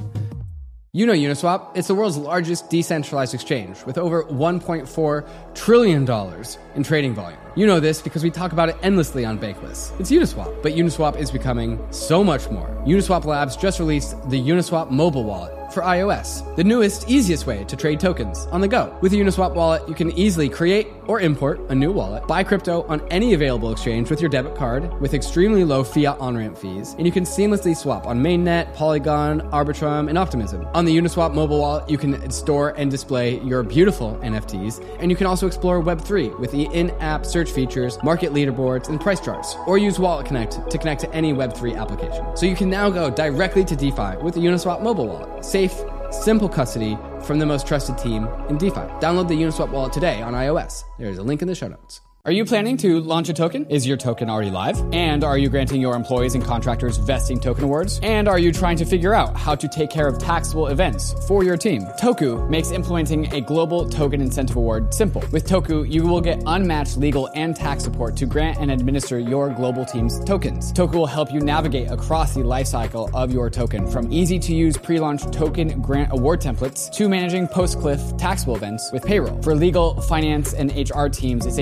You know Uniswap. It's the world's largest decentralized exchange with over $1.4 trillion in trading volume. You know this because we talk about it endlessly on Bankless. It's Uniswap, but Uniswap is becoming so much more. Uniswap Labs just released the Uniswap mobile wallet for iOS, the newest, easiest way to trade tokens on the go. With the Uniswap wallet, you can easily create or import a new wallet, buy crypto on any available exchange with your debit card with extremely low fiat on-ramp fees, and you can seamlessly swap on Mainnet, Polygon, Arbitrum, and Optimism. On the Uniswap mobile wallet, you can store and display your beautiful NFTs, and you can also explore Web3 with the in-app search features, market leaderboards, and price charts, or use Wallet Connect to connect to any Web3 application. So you can now go directly to DeFi with the Uniswap mobile wallet. Safe, simple custody from the most trusted team in DeFi. Download the Uniswap wallet today on iOS. There's a link in the show notes. Are you planning to launch a token? Is your token already live? And are you granting your employees and contractors vesting token awards? And are you trying to figure out how to take care of taxable events for your team? Toku makes implementing a global token incentive award simple. With Toku, you will get unmatched legal and tax support to grant and administer your global team's tokens. Toku will help you navigate across the lifecycle of your token, from easy-to-use pre-launch token grant award templates to managing post-cliff taxable events with payroll. For legal, finance, and HR teams, it's a huge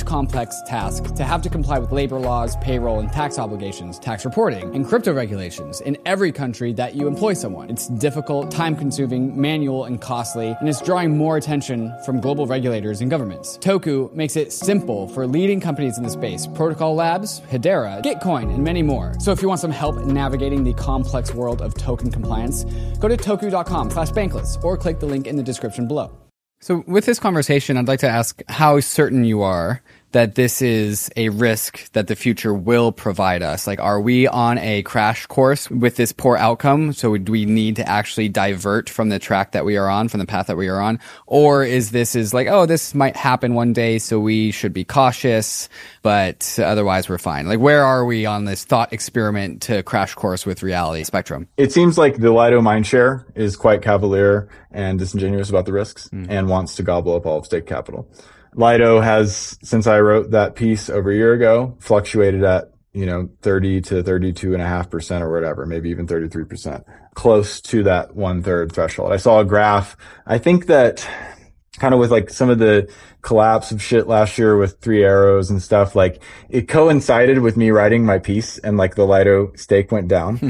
complex task to have to comply with labor laws, payroll and tax obligations, tax reporting, and crypto regulations in every country that you employ someone. It's difficult, time-consuming, manual, and costly, and it's drawing more attention from global regulators and governments. Toku makes it simple for leading companies in the space, Protocol Labs, Hedera, Gitcoin, and many more. So if you want some help navigating the complex world of token compliance, go to toku.com/bankless or click the link in the description below. So with this conversation, I'd like to ask how certain you are that this is a risk that the future will provide us. Like, are we on a crash course with this poor outcome? So do we need to actually divert from the track that we are on, from the path that we are on? Or is like, oh, this might happen one day, so we should be cautious, but otherwise we're fine? Like, where are we on this thought experiment to crash course with reality spectrum? It seems like the Lido mindshare is quite cavalier and disingenuous about the risks and wants to gobble up all of state capital. Lido has, since I wrote that piece over a year ago, fluctuated at, 30 to 32.5% or whatever, maybe even 33%, close to that 1/3 threshold. I saw a graph. I think that kind of with like some of the collapse of shit last year with Three Arrows and stuff, like it coincided with me writing my piece and like the Lido stake went down.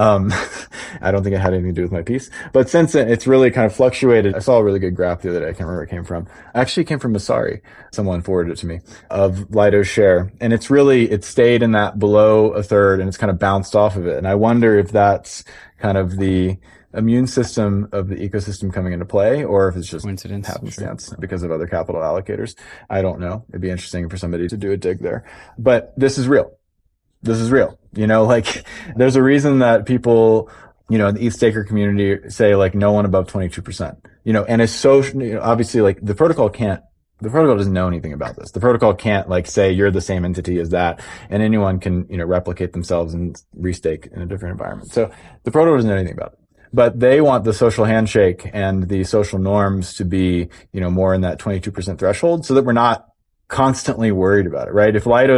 I don't think it had anything to do with my piece, but since then it's really kind of fluctuated. I saw a really good graph the other day. I can't remember where it came from. Actually, it came from Masari. Someone forwarded it to me of Lido's share. And it stayed in that below 1/3 and it's kind of bounced off of it. And I wonder if that's kind of the immune system of the ecosystem coming into play, or if it's just coincidence, happenstance because of other capital allocators. I don't know. It'd be interesting for somebody to do a dig there. But this is real. This is real. Like there's a reason that people, in the ETH staker community say like no one above 22%, and it's so, obviously like the protocol doesn't know anything about this. The protocol can't like say you're the same entity as that, and anyone can, replicate themselves and restake in a different environment. So the protocol doesn't know anything about it. But they want the social handshake and the social norms to be, more in that 22% threshold so that we're not constantly worried about it, right? If Lido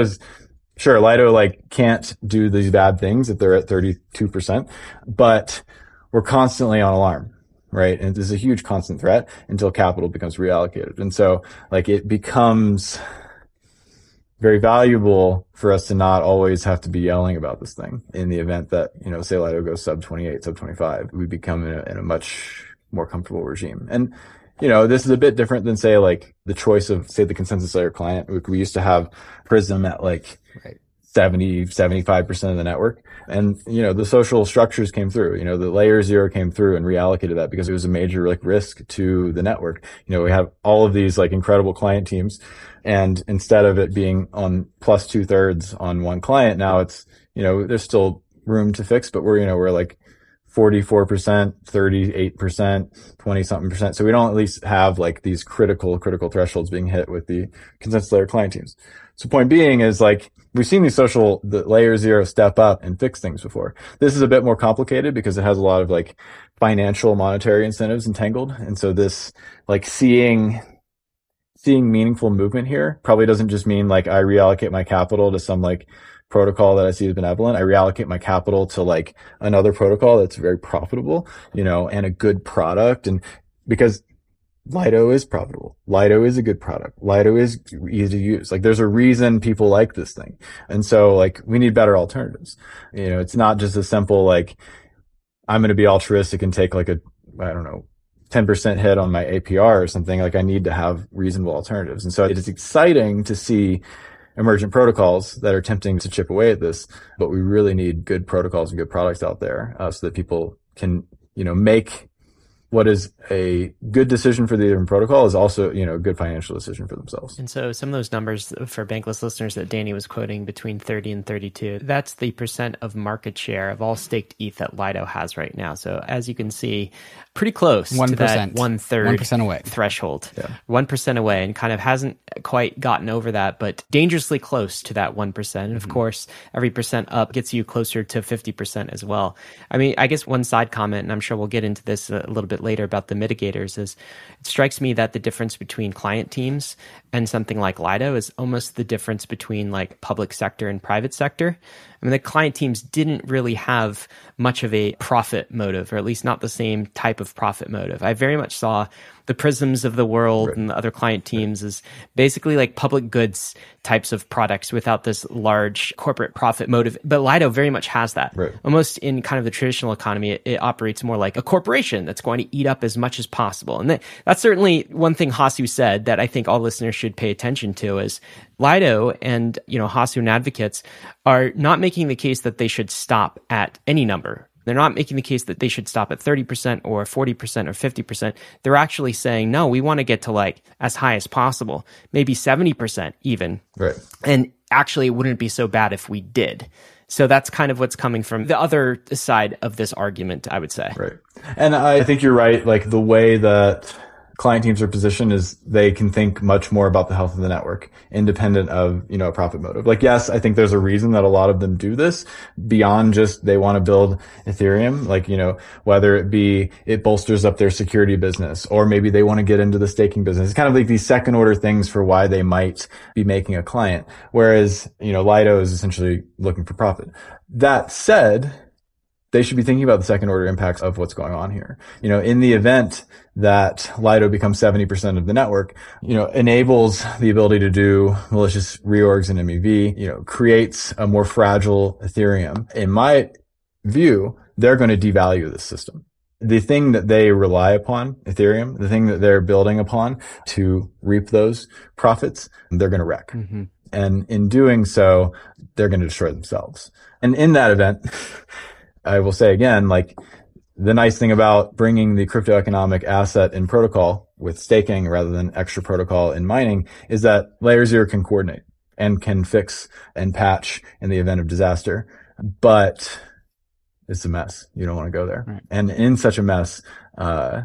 like can't do these bad things if they're at 32%, but we're constantly on alarm, right? And this is a huge constant threat until capital becomes reallocated. And so like it becomes very valuable for us to not always have to be yelling about this thing in the event that, say Lido goes sub 28, sub 25, we become in a much more comfortable regime. And, this is a bit different than say like the choice of say the consensus layer client. We used to have Prism at like 70-75% of the network. And, the social structures came through, the layer 0 came through and reallocated that because it was a major like risk to the network. We have all of these like incredible client teams. And instead of it being on plus 2/3 on one client, now it's, there's still room to fix, but we're like 44%, 38%, 20 something percent. So we don't at least have like these critical thresholds being hit with the consensus layer client teams. So point being is like, we've seen the layer 0 step up and fix things before. This is a bit more complicated because it has a lot of like financial monetary incentives entangled. And so this like seeing meaningful movement here probably doesn't just mean like I reallocate my capital to some like protocol that I see as benevolent. I reallocate my capital to like another protocol that's very profitable, and a good product. And because Lido is profitable. Lido is a good product. Lido is easy to use. Like there's a reason people like this thing. And so like we need better alternatives. It's not just a simple like I'm going to be altruistic and take like 10% hit on my APR or something. Like I need to have reasonable alternatives. And so it is exciting to see emergent protocols that are attempting to chip away at this, but we really need good protocols and good products out there so that people can, make what is a good decision for the different protocol is also, a good financial decision for themselves. And so some of those numbers for Bankless listeners that Danny was quoting between 30 and 32, that's the percent of market share of all staked ETH that Lido has right now. So as you can see, pretty close 1%, to that 1/3 1% away threshold. Yeah. 1% away and kind of hasn't quite gotten over that, but dangerously close to that 1%. And of course, every percent up gets you closer to 50% as well. I mean, I guess one side comment, and I'm sure we'll get into this a little bit later about the mitigators, is it strikes me that the difference between client teams and something like Lido is almost the difference between like public sector and private sector. I mean, the client teams didn't really have much of a profit motive, or at least not the same type of profit motive. I very much saw the Prisms of the world Right. and the other client teams is basically like public goods types of products without this large corporate profit motive. But Lido very much has that. Right. Almost in kind of the traditional economy, it operates more like a corporation that's going to eat up as much as possible. And that's certainly one thing Hasu said that I think all listeners should pay attention to is Lido and, Hasu and advocates are not making the case that they should stop at any number. They're not making the case that they should stop at 30% or 40% or 50%. They're actually saying, no, we want to get to like as high as possible, maybe 70% even. Right. And actually, it wouldn't be so bad if we did. So that's kind of what's coming from the other side of this argument, I would say. Right. And I think you're right. Like the way that client teams are positioned is they can think much more about the health of the network, independent of, a profit motive. Like, yes, I think there's a reason that a lot of them do this beyond just they want to build Ethereum. Like, whether it be it bolsters up their security business, or maybe they want to get into the staking business. It's kind of like these second order things for why they might be making a client. Whereas, Lido is essentially looking for profit. That said, they should be thinking about the second order impacts of what's going on here. In the event that Lido becomes 70% of the network, enables the ability to do malicious reorgs in MEV, creates a more fragile Ethereum. In my view, they're going to devalue this system. The thing that they rely upon, Ethereum, the thing that they're building upon to reap those profits, they're going to wreck. Mm-hmm. And in doing so, they're going to destroy themselves. And in that event, I will say again, like the nice thing about bringing the crypto economic asset in protocol with staking rather than extra protocol in mining is that Layer 0 can coordinate and can fix and patch in the event of disaster. But it's a mess. You don't want to go there. Right. And in such a mess, I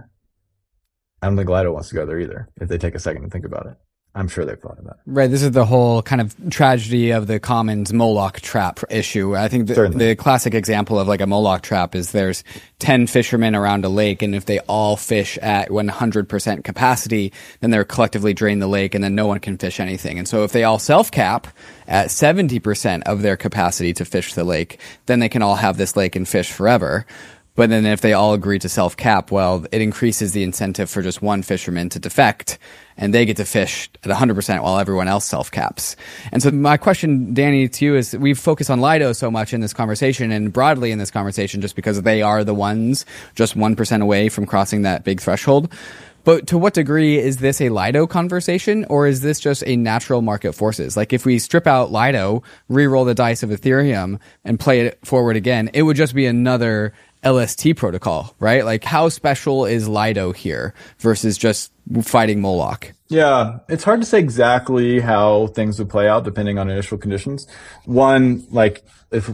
don't think Lido wants to go there either if they take a second to think about it. I'm sure they've thought about it. Right. This is the whole kind of tragedy of the Commons Moloch trap issue. I think the classic example of like a Moloch trap is there's 10 fishermen around a lake, and if they all fish at 100% capacity, then they're collectively drain the lake, and then no one can fish anything. And so if they all self-cap at 70% of their capacity to fish the lake, then they can all have this lake and fish forever. But then if they all agree to self-cap, well, it increases the incentive for just one fisherman to defect, and they get to fish at 100% while everyone else self-caps. And so my question, Danny, to you is, we've focused on Lido so much in this conversation and broadly in this conversation just because they are the ones just 1% away from crossing that big threshold. But to what degree is this a Lido conversation, or is this just a natural market forces? Like if we strip out Lido, re-roll the dice of Ethereum, and play it forward again, it would just be another LST protocol, right? Like how special is Lido here versus just fighting Moloch? Yeah, it's hard to say exactly how things would play out depending on initial conditions. One, like if,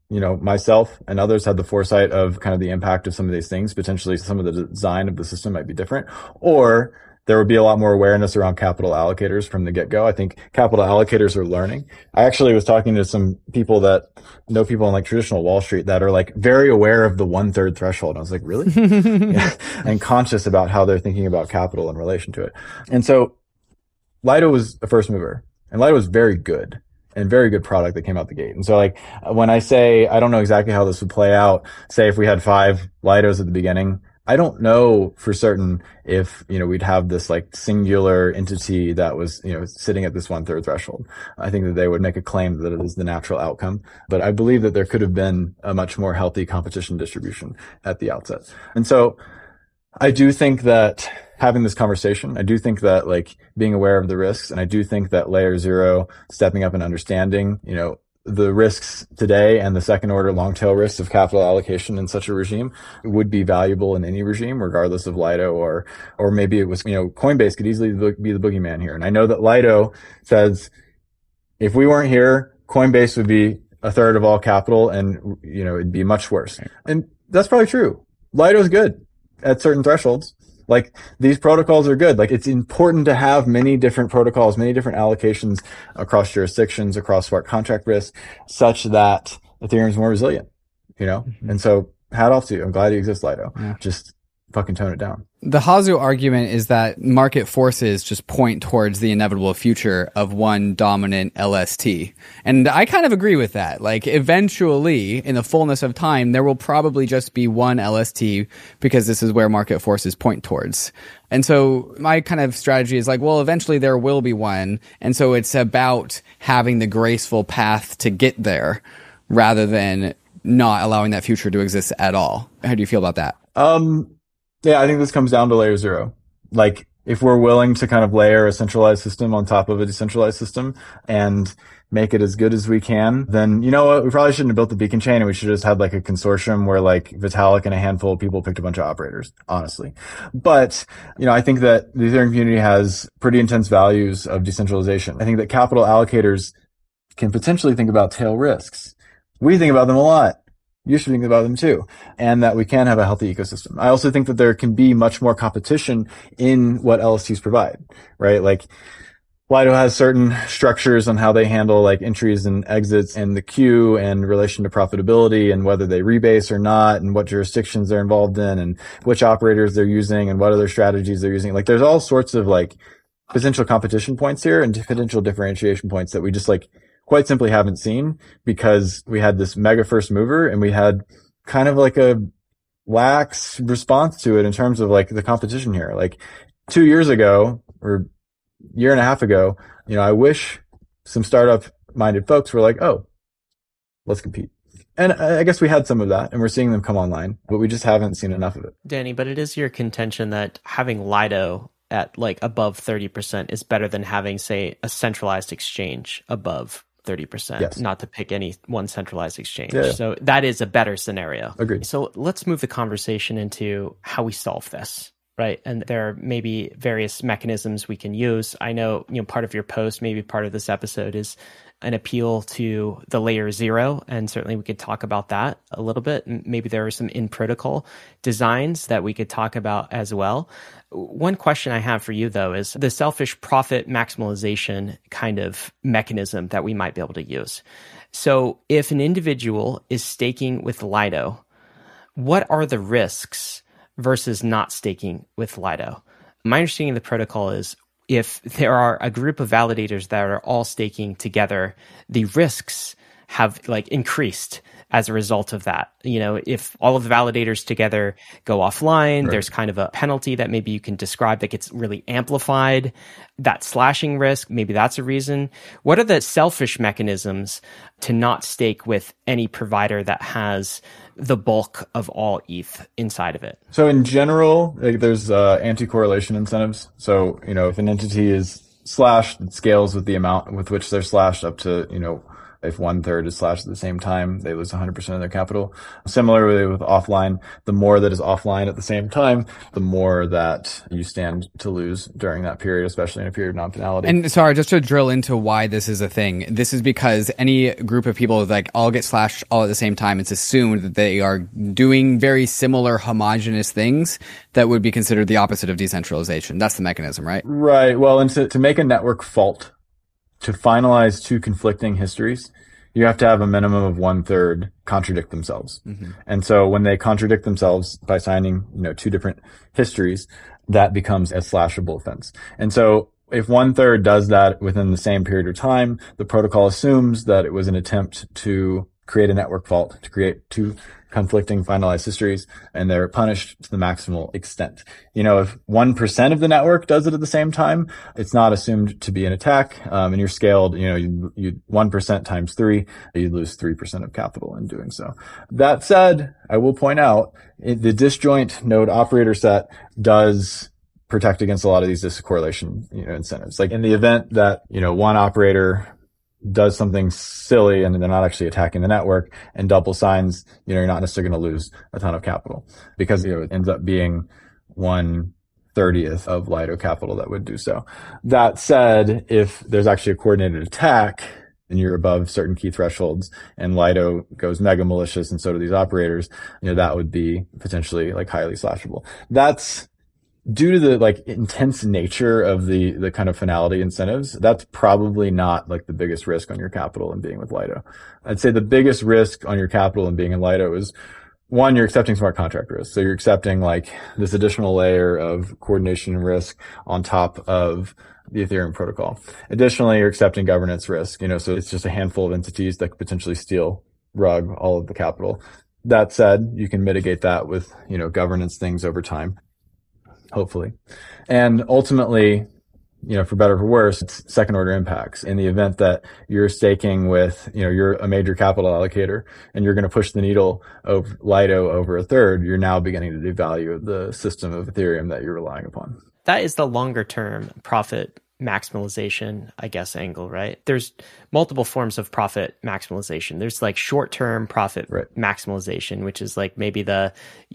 myself and others had the foresight of kind of the impact of some of these things, potentially some of the design of the system might be different, or there would be a lot more awareness around capital allocators from the get-go. I think capital allocators are learning. I actually was talking to some people that know people on like traditional Wall Street that are like very aware of the 1/3 threshold. And I was like, really? Yeah. And conscious about how they're thinking about capital in relation to it. And so Lido was a first mover, and Lido was very good and very good product that came out the gate. And so like when I say, I don't know exactly how this would play out, say if we had 5 Lidos at the beginning, I don't know for certain if, we'd have this like singular entity that was, sitting at this 1/3 threshold. I think that they would make a claim that it is the natural outcome, but I believe that there could have been a much more healthy competition distribution at the outset. And so I do think that having this conversation, I do think that like being aware of the risks, and I do think that Layer 0 stepping up and understanding, the risks today and the second order long tail risks of capital allocation in such a regime would be valuable in any regime, regardless of Lido or maybe it was, Coinbase could easily be the boogeyman here. And I know that Lido says if we weren't here, Coinbase would be 1/3 of all capital and, it'd be much worse. And that's probably true. Lido is good at certain thresholds. Like these protocols are good. Like it's important to have many different protocols, many different allocations across jurisdictions, across smart contract risk, such that Ethereum is more resilient, Mm-hmm. And so hat off to you. I'm glad you exist, Lido. Yeah. Just fucking tone it down. The Hasu argument is that market forces just point towards the inevitable future of one dominant LST. And I kind of agree with that. Like, eventually, in the fullness of time, there will probably just be one LST because this is where market forces point towards. And so my kind of strategy is like, well, eventually there will be one. And so it's about having the graceful path to get there rather than not allowing that future to exist at all. How do you feel about that? Yeah, I think this comes down to layer zero. Like, if we're willing to kind of layer a centralized system on top of a decentralized system and make it as good as we can, then you know what? We probably shouldn't have built the beacon chain, and we should have just had like a consortium where like Vitalik and a handful of people picked a bunch of operators, honestly. But, you know, I think that the Ethereum community has pretty intense values of decentralization. I think that capital allocators can potentially think about tail risks. We think about them a lot. You should think about them too, and that we can have a healthy ecosystem. I also think that there can be much more competition in what LSTs provide, right? Like, Lido has certain structures on how they handle like entries and exits in the queue and relation to profitability and whether they rebase or not and what jurisdictions they're involved in and which operators they're using and what other strategies they're using. Like, there's all sorts of like potential competition points here and potential differentiation points that we just like quite simply haven't seen because we had this mega first mover and we had kind of like a lax response to it in terms of like the competition here. Like 2 years ago or year and a half ago, you know, I wish some startup minded folks were like, oh, let's compete. And I guess we had some of that and we're seeing them come online, but we just haven't seen enough of it. Danny, but it is your contention that having Lido at like above 30% is better than having, say, a centralized exchange above 30%, yes. Not to pick any one centralized exchange. Yeah. So that is a better scenario. Agreed. So let's move the conversation into how we solve this, right? And there are maybe various mechanisms we can use. I know, you know, part of your post, maybe part of this episode is an appeal to the layer zero. And certainly we could talk about that a little bit. Maybe there are some in protocol designs that we could talk about as well. One question I have for you, though, is the selfish profit maximalization kind of mechanism that we might be able to use. So if an individual is staking with Lido, what are the risks versus not staking with Lido? My understanding of the protocol is if there are a group of validators that are all staking together, the risks have like increased as a result of that. You know, if all of the validators together go offline, right, there's kind of a penalty that maybe you can describe that gets really amplified. That slashing risk, maybe that's a reason. What are the selfish mechanisms to not stake with any provider that has the bulk of all ETH inside of it? So in general, like, there's anti-correlation incentives. So, you know, if an entity is slashed, it scales with the amount with which they're slashed up to, you know, if 1/3 is slashed at the same time, they lose 100% of their capital. Similarly with offline, the more that is offline at the same time, the more that you stand to lose during that period, especially in a period of non-finality. And sorry, just to drill into why this is a thing. This is because any group of people like all get slashed all at the same time. It's assumed that they are doing very similar homogenous things that would be considered the opposite of decentralization. That's the mechanism, right? Right. Well, and to make a network fault, to finalize two conflicting histories, you have to have a minimum of 1/3 contradict themselves. Mm-hmm. And so when they contradict themselves by signing, you know, two different histories, that becomes a slashable offense. And so if 1/3 does that within the same period of time, the protocol assumes that it was an attempt to create a network fault, to create two conflicting finalized histories, and they're punished to the maximal extent. You know, if 1% of the network does it at the same time, it's not assumed to be an attack, and you're scaled, you know, you 1% times 3, you lose 3% of capital in doing so. That said, I will point out, the disjoint node operator set does protect against a lot of these discorrelation, you know, incentives. Like in the event that, you know, one operator does something silly and they're not actually attacking the network and double signs, you know, you're not necessarily going to lose a ton of capital because, you know, it ends up being 1/30th of Lido capital that would do so. That said, if there's actually a coordinated attack and you're above certain key thresholds and Lido goes mega malicious and so do these operators, you know, that would be potentially like highly slashable. That's due to the like intense nature of the kind of finality incentives. That's probably not like the biggest risk on your capital in being with Lido. I'd say the biggest risk on your capital in being in Lido is one, you're accepting smart contract risk. So you're accepting like this additional layer of coordination and risk on top of the Ethereum protocol. Additionally, you're accepting governance risk, so it's just a handful of entities that could potentially rug all of the capital. That said, you can mitigate that with, governance things over time, hopefully. And ultimately, for better or for worse, it's second order impacts. In the event that you're staking with, you're a major capital allocator and you're going to push the needle of Lido over a third, you're now beginning to devalue the system of Ethereum that you're relying upon. That is the longer term profit maximalization, I guess, angle, right? There's multiple forms of profit maximalization. There's like short-term profit maximalization, which is like maybe the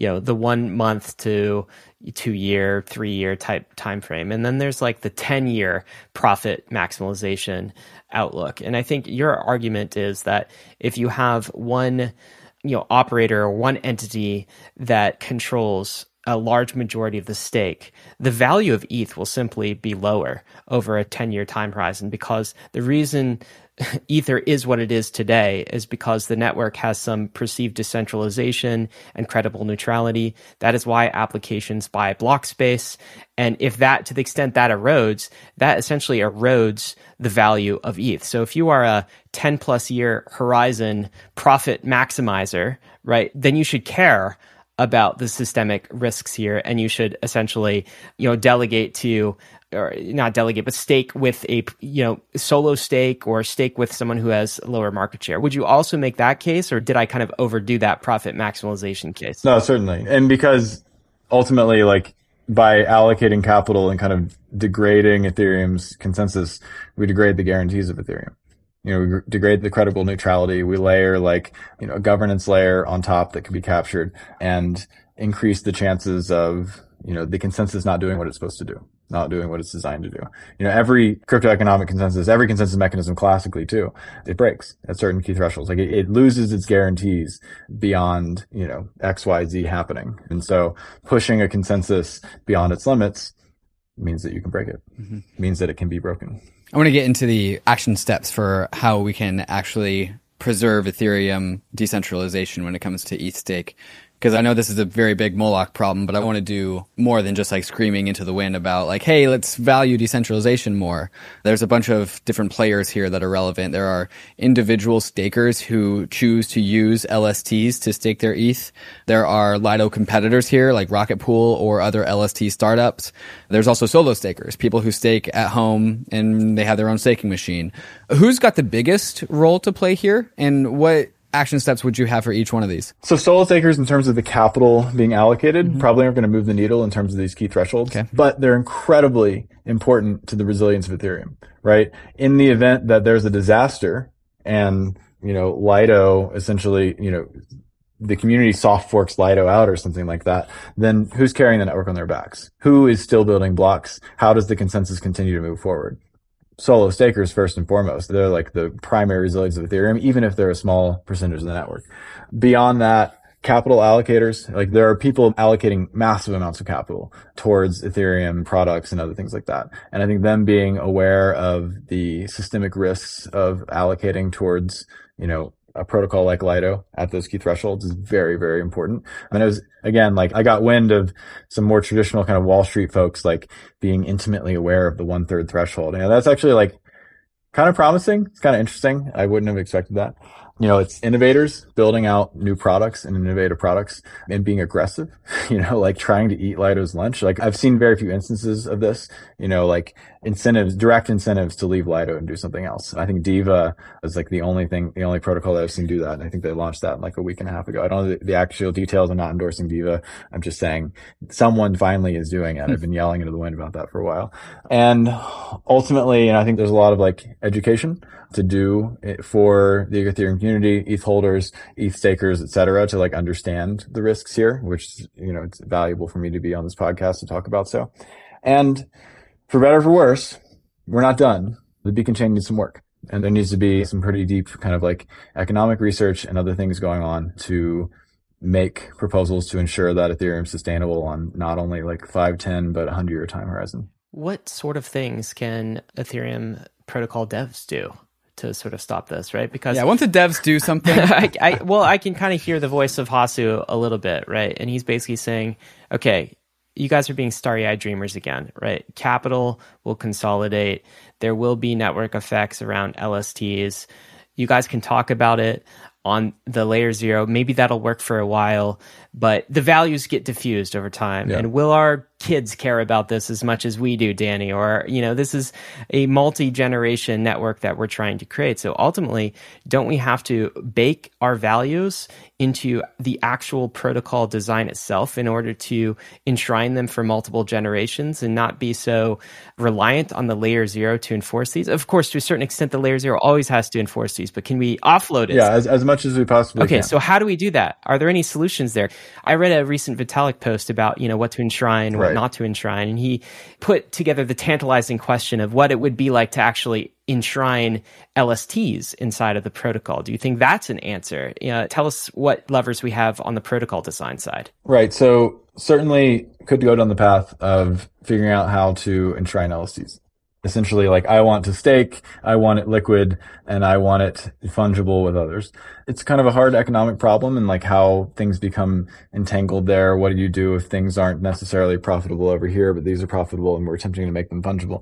1 month to 2 year, 3 year type time frame. And then there's like the 10-year profit maximalization outlook. And I think your argument is that if you have one, operator or one entity that controls a large majority of the stake, the value of ETH will simply be lower over a 10-year time horizon, because the reason Ether is what it is today is because the network has some perceived decentralization and credible neutrality. That is why applications buy block space. And if that, to the extent that erodes, that essentially erodes the value of ETH. So if you are a 10 plus year horizon profit maximizer, right, then you should care about the systemic risks here, and you should essentially, delegate to, or not delegate, but stake with a, solo stake or stake with someone who has lower market share. Would you also make that case, or did I kind of overdo that profit maximalization case? No, certainly. And because ultimately, like, by allocating capital and kind of degrading Ethereum's consensus, we degrade the guarantees of Ethereum. We degrade the credible neutrality. We layer a governance layer on top that can be captured and increase the chances of, the consensus not doing what it's supposed to do, not doing what it's designed to do. Every crypto economic consensus, every consensus mechanism classically too, it breaks at certain key thresholds. Like it loses its guarantees beyond, X, Y, Z happening. And so pushing a consensus beyond its limits means that you can break it, means that it can be broken. I want to get into the action steps for how we can actually preserve Ethereum decentralization when it comes to ETH stake. Because I know this is a very big Moloch problem, but I want to do more than just like screaming into the wind about like, hey, let's value decentralization more. There's a bunch of different players here that are relevant. There are individual stakers who choose to use LSTs to stake their ETH. There are Lido competitors here like Rocket Pool or other LST startups. There's also solo stakers, people who stake at home and they have their own staking machine. Who's got the biggest role to play here, and what action steps would you have for each one of these? So solo stakers, in terms of the capital being allocated, probably aren't going to move the needle in terms of these key thresholds, but they're incredibly important to the resilience of Ethereum, right? In the event that there's a disaster and, Lido essentially, the community soft forks Lido out or something like that, then who's carrying the network on their backs? Who is still building blocks? How does the consensus continue to move forward? Solo stakers, first and foremost. They're like the primary resilience of Ethereum, even if they're a small percentage of the network. Beyond that, capital allocators, like there are people allocating massive amounts of capital towards Ethereum products and other things like that. And I think them being aware of the systemic risks of allocating towards, a protocol like Lido at those key thresholds is very, very important. And it was, again, like I got wind of some more traditional kind of Wall Street folks, like being intimately aware of the 1/3 threshold. That's actually like kind of promising. It's kind of interesting. I wouldn't have expected that. It's innovators building out new products and innovative products and being aggressive, like trying to eat Lido's lunch. Like I've seen very few instances of this, like direct incentives to leave Lido and do something else. I think Diva is like the only protocol that I've seen do that. And I think they launched that like a week and a half ago. I don't know the actual details. I'm not endorsing Diva. I'm just saying someone finally is doing it. I've been yelling into the wind about that for a while. And ultimately, I think there's a lot of like education to do for the Ethereum community, ETH holders, ETH stakers, et cetera, to like understand the risks here, which, it's valuable for me to be on this podcast to talk about. So, and for better or for worse, we're not done. The beacon chain needs some work, and there needs to be some pretty deep kind of like economic research and other things going on to make proposals to ensure that Ethereum is sustainable on not only like 5, 10, but 100-year time horizon. What sort of things can Ethereum protocol devs do to sort of stop this, right? Because won't the devs do something? I can kind of hear the voice of Hasu a little bit, right? And he's basically saying, okay, you guys are being starry-eyed dreamers again, right? Capital will consolidate. There will be network effects around LSTs. You guys can talk about it on the layer 0. Maybe that'll work for a while, but the values get diffused over time. Yeah. And will our kids care about this as much as we do, Danny? Or, this is a multi-generation network that we're trying to create. So ultimately, don't we have to bake our values into the actual protocol design itself in order to enshrine them for multiple generations and not be so reliant on the layer 0 to enforce these? Of course, to a certain extent, the layer 0 always has to enforce these, but can we offload it? Yeah, as much as we possibly can. Okay, so how do we do that? Are there any solutions there? I read a recent Vitalik post about, what to enshrine, what not to enshrine, and he put together the tantalizing question of what it would be like to actually enshrine LSTs inside of the protocol. Do you think that's an answer? Tell us what levers we have on the protocol design side. Right. So certainly could go down the path of figuring out how to enshrine LSTs. Essentially, I want to stake, I want it liquid, and I want it fungible with others. It's kind of a hard economic problem, and how things become entangled there. What do you do if things aren't necessarily profitable over here, but these are profitable and we're attempting to make them fungible?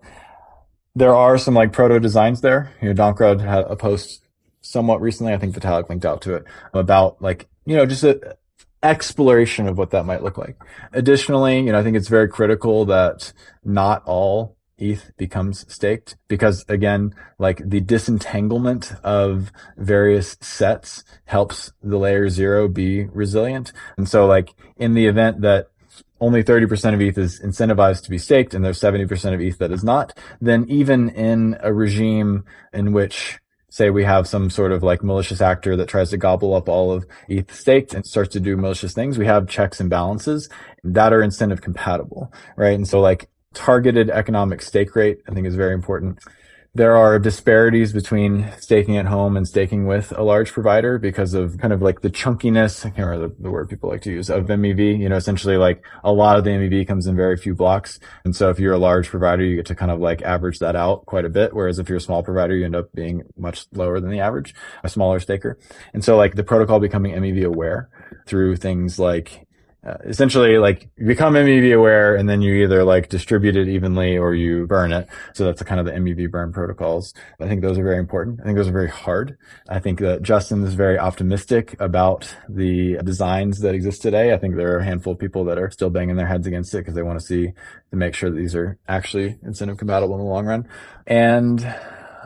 There are some proto designs there. Donkrod had a post somewhat recently, I think Vitalik linked out to it, about just an exploration of what that might look like. Additionally, I think it's very critical that not all ETH becomes staked, because again, the disentanglement of various sets helps the layer 0 be resilient. And so in the event that only 30% of ETH is incentivized to be staked and there's 70% of ETH that is not, then even in a regime in which, say, we have some sort of malicious actor that tries to gobble up all of ETH staked and starts to do malicious things, we have checks and balances that are incentive compatible, right? And so targeted economic stake rate, I think, is very important. There are disparities between staking at home and staking with a large provider because of kind of the chunkiness, I can't remember the word people like to use, of MEV. Essentially a lot of the MEV comes in very few blocks. And so if you're a large provider, you get to kind of average that out quite a bit. Whereas if you're a small provider, you end up being much lower than the average, a smaller staker. And so the protocol becoming MEV aware through things essentially you become MEV aware and then you either distribute it evenly or you burn it. So that's kind of the MEV burn protocols. I think those are very important. I think those are very hard. I think that Justin is very optimistic about the designs that exist today. I think there are a handful of people that are still banging their heads against it because they want to make sure that these are actually incentive compatible in the long run. And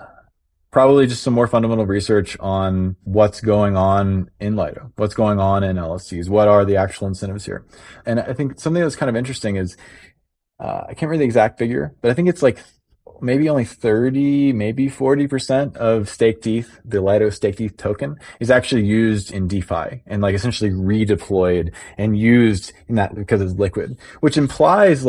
probably just some more fundamental research on what's going on in Lido, what's going on in LSTs, what are the actual incentives here. And I think something that's kind of interesting is, I can't remember the exact figure, but I think it's maybe only 30, maybe 40% of staked ETH, the Lido staked ETH token, is actually used in DeFi and essentially redeployed and used in that because it's liquid, which implies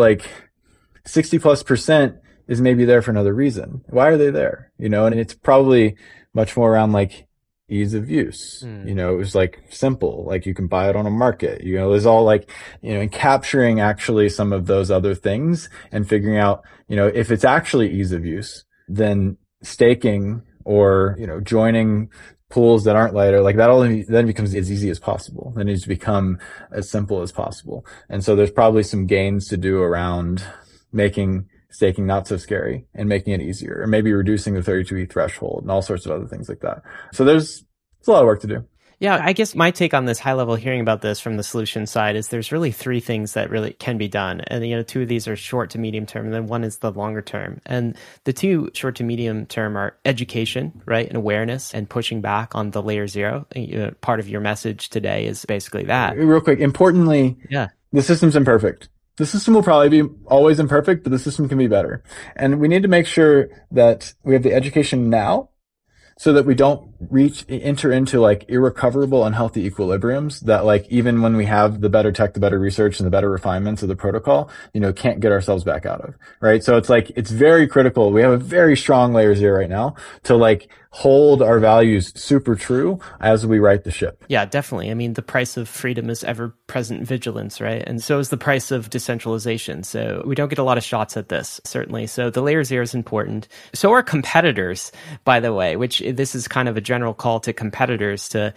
60+% is maybe there for another reason. Why are they there? And it's probably much more around ease of use. It was simple, you can buy it on a market, there's all and capturing actually some of those other things and figuring out, if it's actually ease of use, then staking or, joining pools that aren't Lido, that only then becomes as easy as possible. It needs to become as simple as possible. And so there's probably some gains to do around making staking not so scary and making it easier, or maybe reducing the 32 ETH threshold and all sorts of other things like that. So it's a lot of work to do. Yeah, I guess my take on this high level hearing about this from the solution side is there's really three things that really can be done. And, two of these are short to medium term, and then one is the longer term. And the two short to medium term are education, right? And awareness and pushing back on the layer 0. Part of your message today is basically that. Real quick, importantly, the system's imperfect. The system will probably be always imperfect, but the system can be better. And we need to make sure that we have the education now so that we don't enter into irrecoverable unhealthy equilibriums that even when we have the better tech, the better research and the better refinements of the protocol, can't get ourselves back out of, right? So it's very critical. We have a very strong layer 0 right now to hold our values super true as we right the ship. Yeah, definitely. I mean, the price of freedom is ever-present vigilance, right? And so is the price of decentralization. So we don't get a lot of shots at this, certainly. So the layer zero is important. So are competitors, by the way, which this is kind of a general call to competitors to,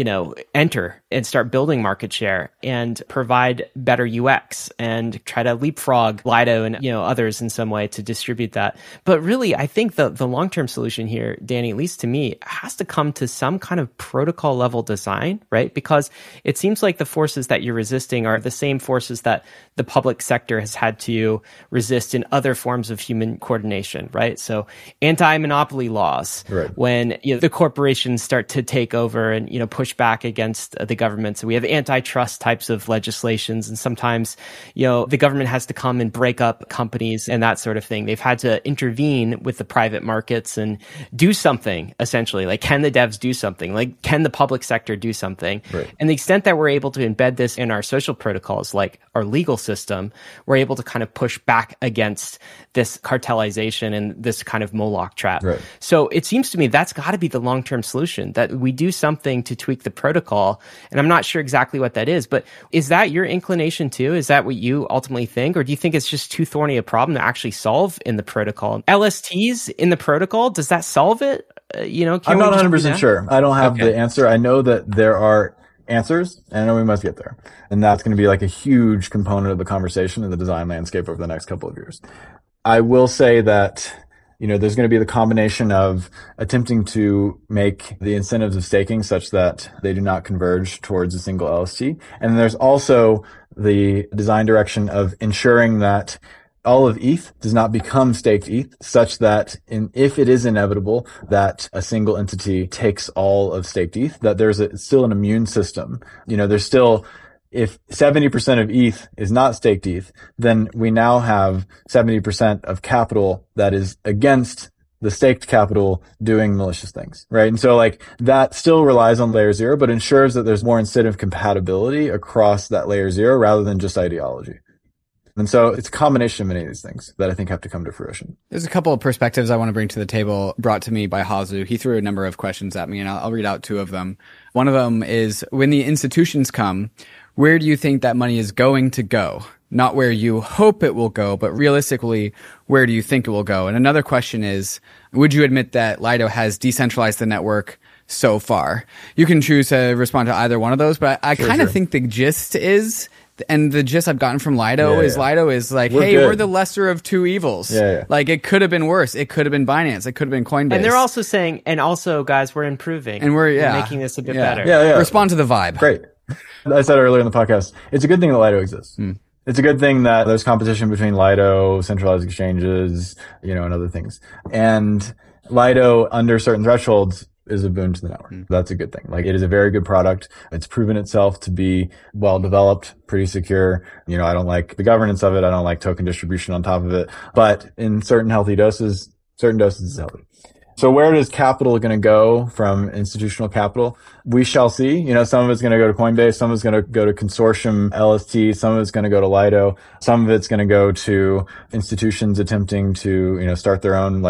enter and start building market share and provide better UX and try to leapfrog Lido and, others in some way to distribute that. But really, I think the long-term solution here, Danny, at least to me, has to come to some kind of protocol level design, right? Because it seems like the forces that you're resisting are the same forces that the public sector has had to resist in other forms of human coordination, right? So anti-monopoly laws, right, when the corporations start to take over and push back against the government. So we have antitrust types of legislations, and sometimes the government has to come and break up companies and that sort of thing. They've had to intervene with the private markets and do something, essentially. Like, can the devs do something? Like, can the public sector do something? Right. And the extent that we're able to embed this in our social protocols, like our legal system, we're able to kind of push back against this cartelization and this kind of Moloch trap. Right. So it seems to me that's got to be the long-term solution, that we do something to tweak the protocol. And I'm not sure exactly what that is, but is that your inclination too? Is that what you ultimately think? Or do you think it's just too thorny a problem to actually solve in the protocol? LSTs in the protocol, does that solve it? I'm not 100% sure. I don't have the answer. I know that there are answers, and I know we must get there. And that's going to be like a huge component of the conversation in the design landscape over the next couple of years. I will say that, there's going to be the combination of attempting to make the incentives of staking such that they do not converge towards a single LST. And there's also the design direction of ensuring that all of ETH does not become staked ETH, such that if it is inevitable that a single entity takes all of staked ETH, that there's still an immune system. There's still, if 70% of ETH is not staked ETH, then we now have 70% of capital that is against the staked capital doing malicious things, right? And so that still relies on layer zero, but ensures that there's more incentive compatibility across that layer zero rather than just ideology. And so it's a combination of many of these things that I think have to come to fruition. There's a couple of perspectives I want to bring to the table brought to me by Hazu. He threw a number of questions at me, and I'll read out two of them. One of them is, when the institutions come, where do you think that money is going to go? Not where you hope it will go, but realistically, where do you think it will go? And another question is, would you admit that Lido has decentralized the network so far? You can choose to respond to either one of those, but I kind of think the gist is... And the gist I've gotten from Lido is Lido is like, we're the lesser of two evils. Like, it could have been worse. It could have been Binance. It could have been Coinbase. And they're also saying, guys, we're improving. And we're making this a bit better. Respond to the vibe. Great. I said earlier in the podcast, it's a good thing that Lido exists. It's a good thing that there's competition between Lido, centralized exchanges, and other things. And Lido, under certain thresholds, is a boon to the network. That's a good thing. It is a very good product. It's proven itself to be well developed, pretty secure. I don't like the governance of it. I don't like token distribution on top of it. But in certain doses is healthy. So where is capital going to go from institutional capital? We shall see. Some of it's going to go to Coinbase. Some of it's going to go to consortium LST. Some of it's going to go to Lido. Some of it's going to go to institutions attempting to, start their own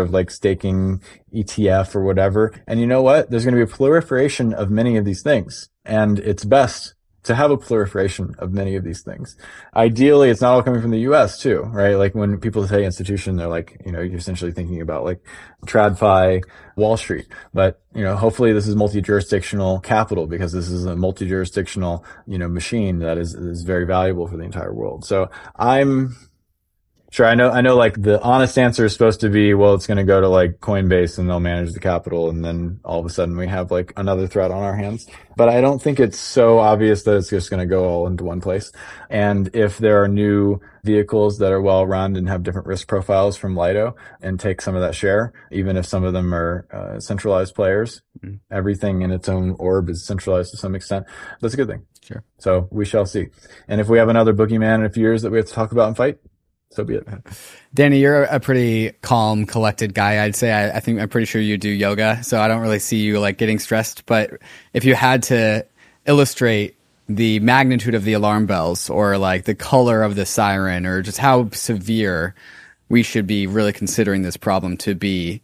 staking ETF or whatever. And you know what? There's going to be a proliferation of many of these things. And it's best to have a proliferation of many of these things. Ideally, it's not all coming from the US too, right? When people say institution, they're you're essentially thinking about TradFi, Wall Street. But, hopefully this is multi-jurisdictional capital, because this is a multi-jurisdictional, machine that is very valuable for the entire world. So I'm sure. I know the honest answer is supposed to be, well, it's going to go to Coinbase and they'll manage the capital. And then all of a sudden we have another threat on our hands. But I don't think it's so obvious that it's just going to go all into one place. And if there are new vehicles that are well run and have different risk profiles from Lido and take some of that share, even if some of them are centralized players, everything in its own orb is centralized to some extent. That's a good thing. Sure. So we shall see. And if we have another boogeyman in a few years that we have to talk about and fight, so be it. Danny, you're a pretty calm, collected guy, I'd say. I'm pretty sure you do yoga, so I don't really see you getting stressed. But if you had to illustrate the magnitude of the alarm bells, or the color of the siren, or just how severe we should be really considering this problem to be,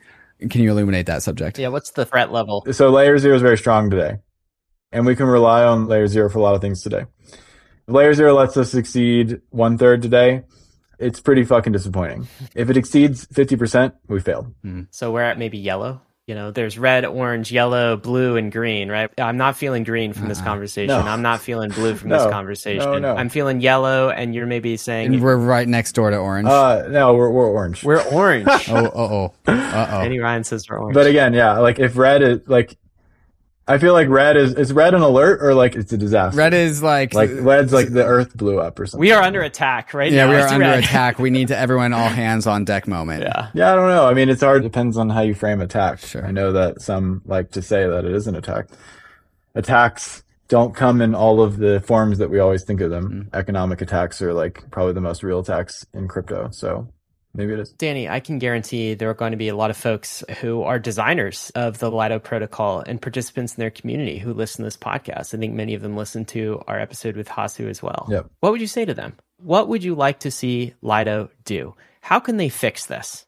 Can you illuminate that subject? Yeah, what's the threat level? So layer 0 is very strong today. And we can rely on layer 0 for a lot of things today. If layer 0 lets us exceed 1/3 today, it's pretty fucking disappointing. If it exceeds 50%, we failed. So we're at maybe yellow. There's red, orange, yellow, blue, and green, right? I'm not feeling green from this conversation. No. I'm not feeling blue from this conversation. No. I'm feeling yellow, and you're maybe saying... And we're right next door to orange. No, we're orange. We're orange. Uh-oh. Andy Ryan says we're orange. But again, yeah, like if red is like... I feel like red is red an alert or like it's a disaster? Red is like red's like the earth blew up or something. We are under attack right now. Yeah, we are It's under red. attack. We need everyone all hands on deck moment. Yeah, I don't know. I mean, it's hard. It depends on how you frame attack. Sure. I know that some like to say that it is an attack. Attacks don't come in all of the forms that we always think of them. Economic attacks are like probably the most real attacks in crypto. So maybe it is. Danny, I can guarantee there are going to be a lot of folks who are designers of the Lido protocol and participants in their community who listen to this podcast. I think many of them listen to our episode with Hasu as well. Yep. What would you say to them? What would you like to see Lido do? How can they fix this?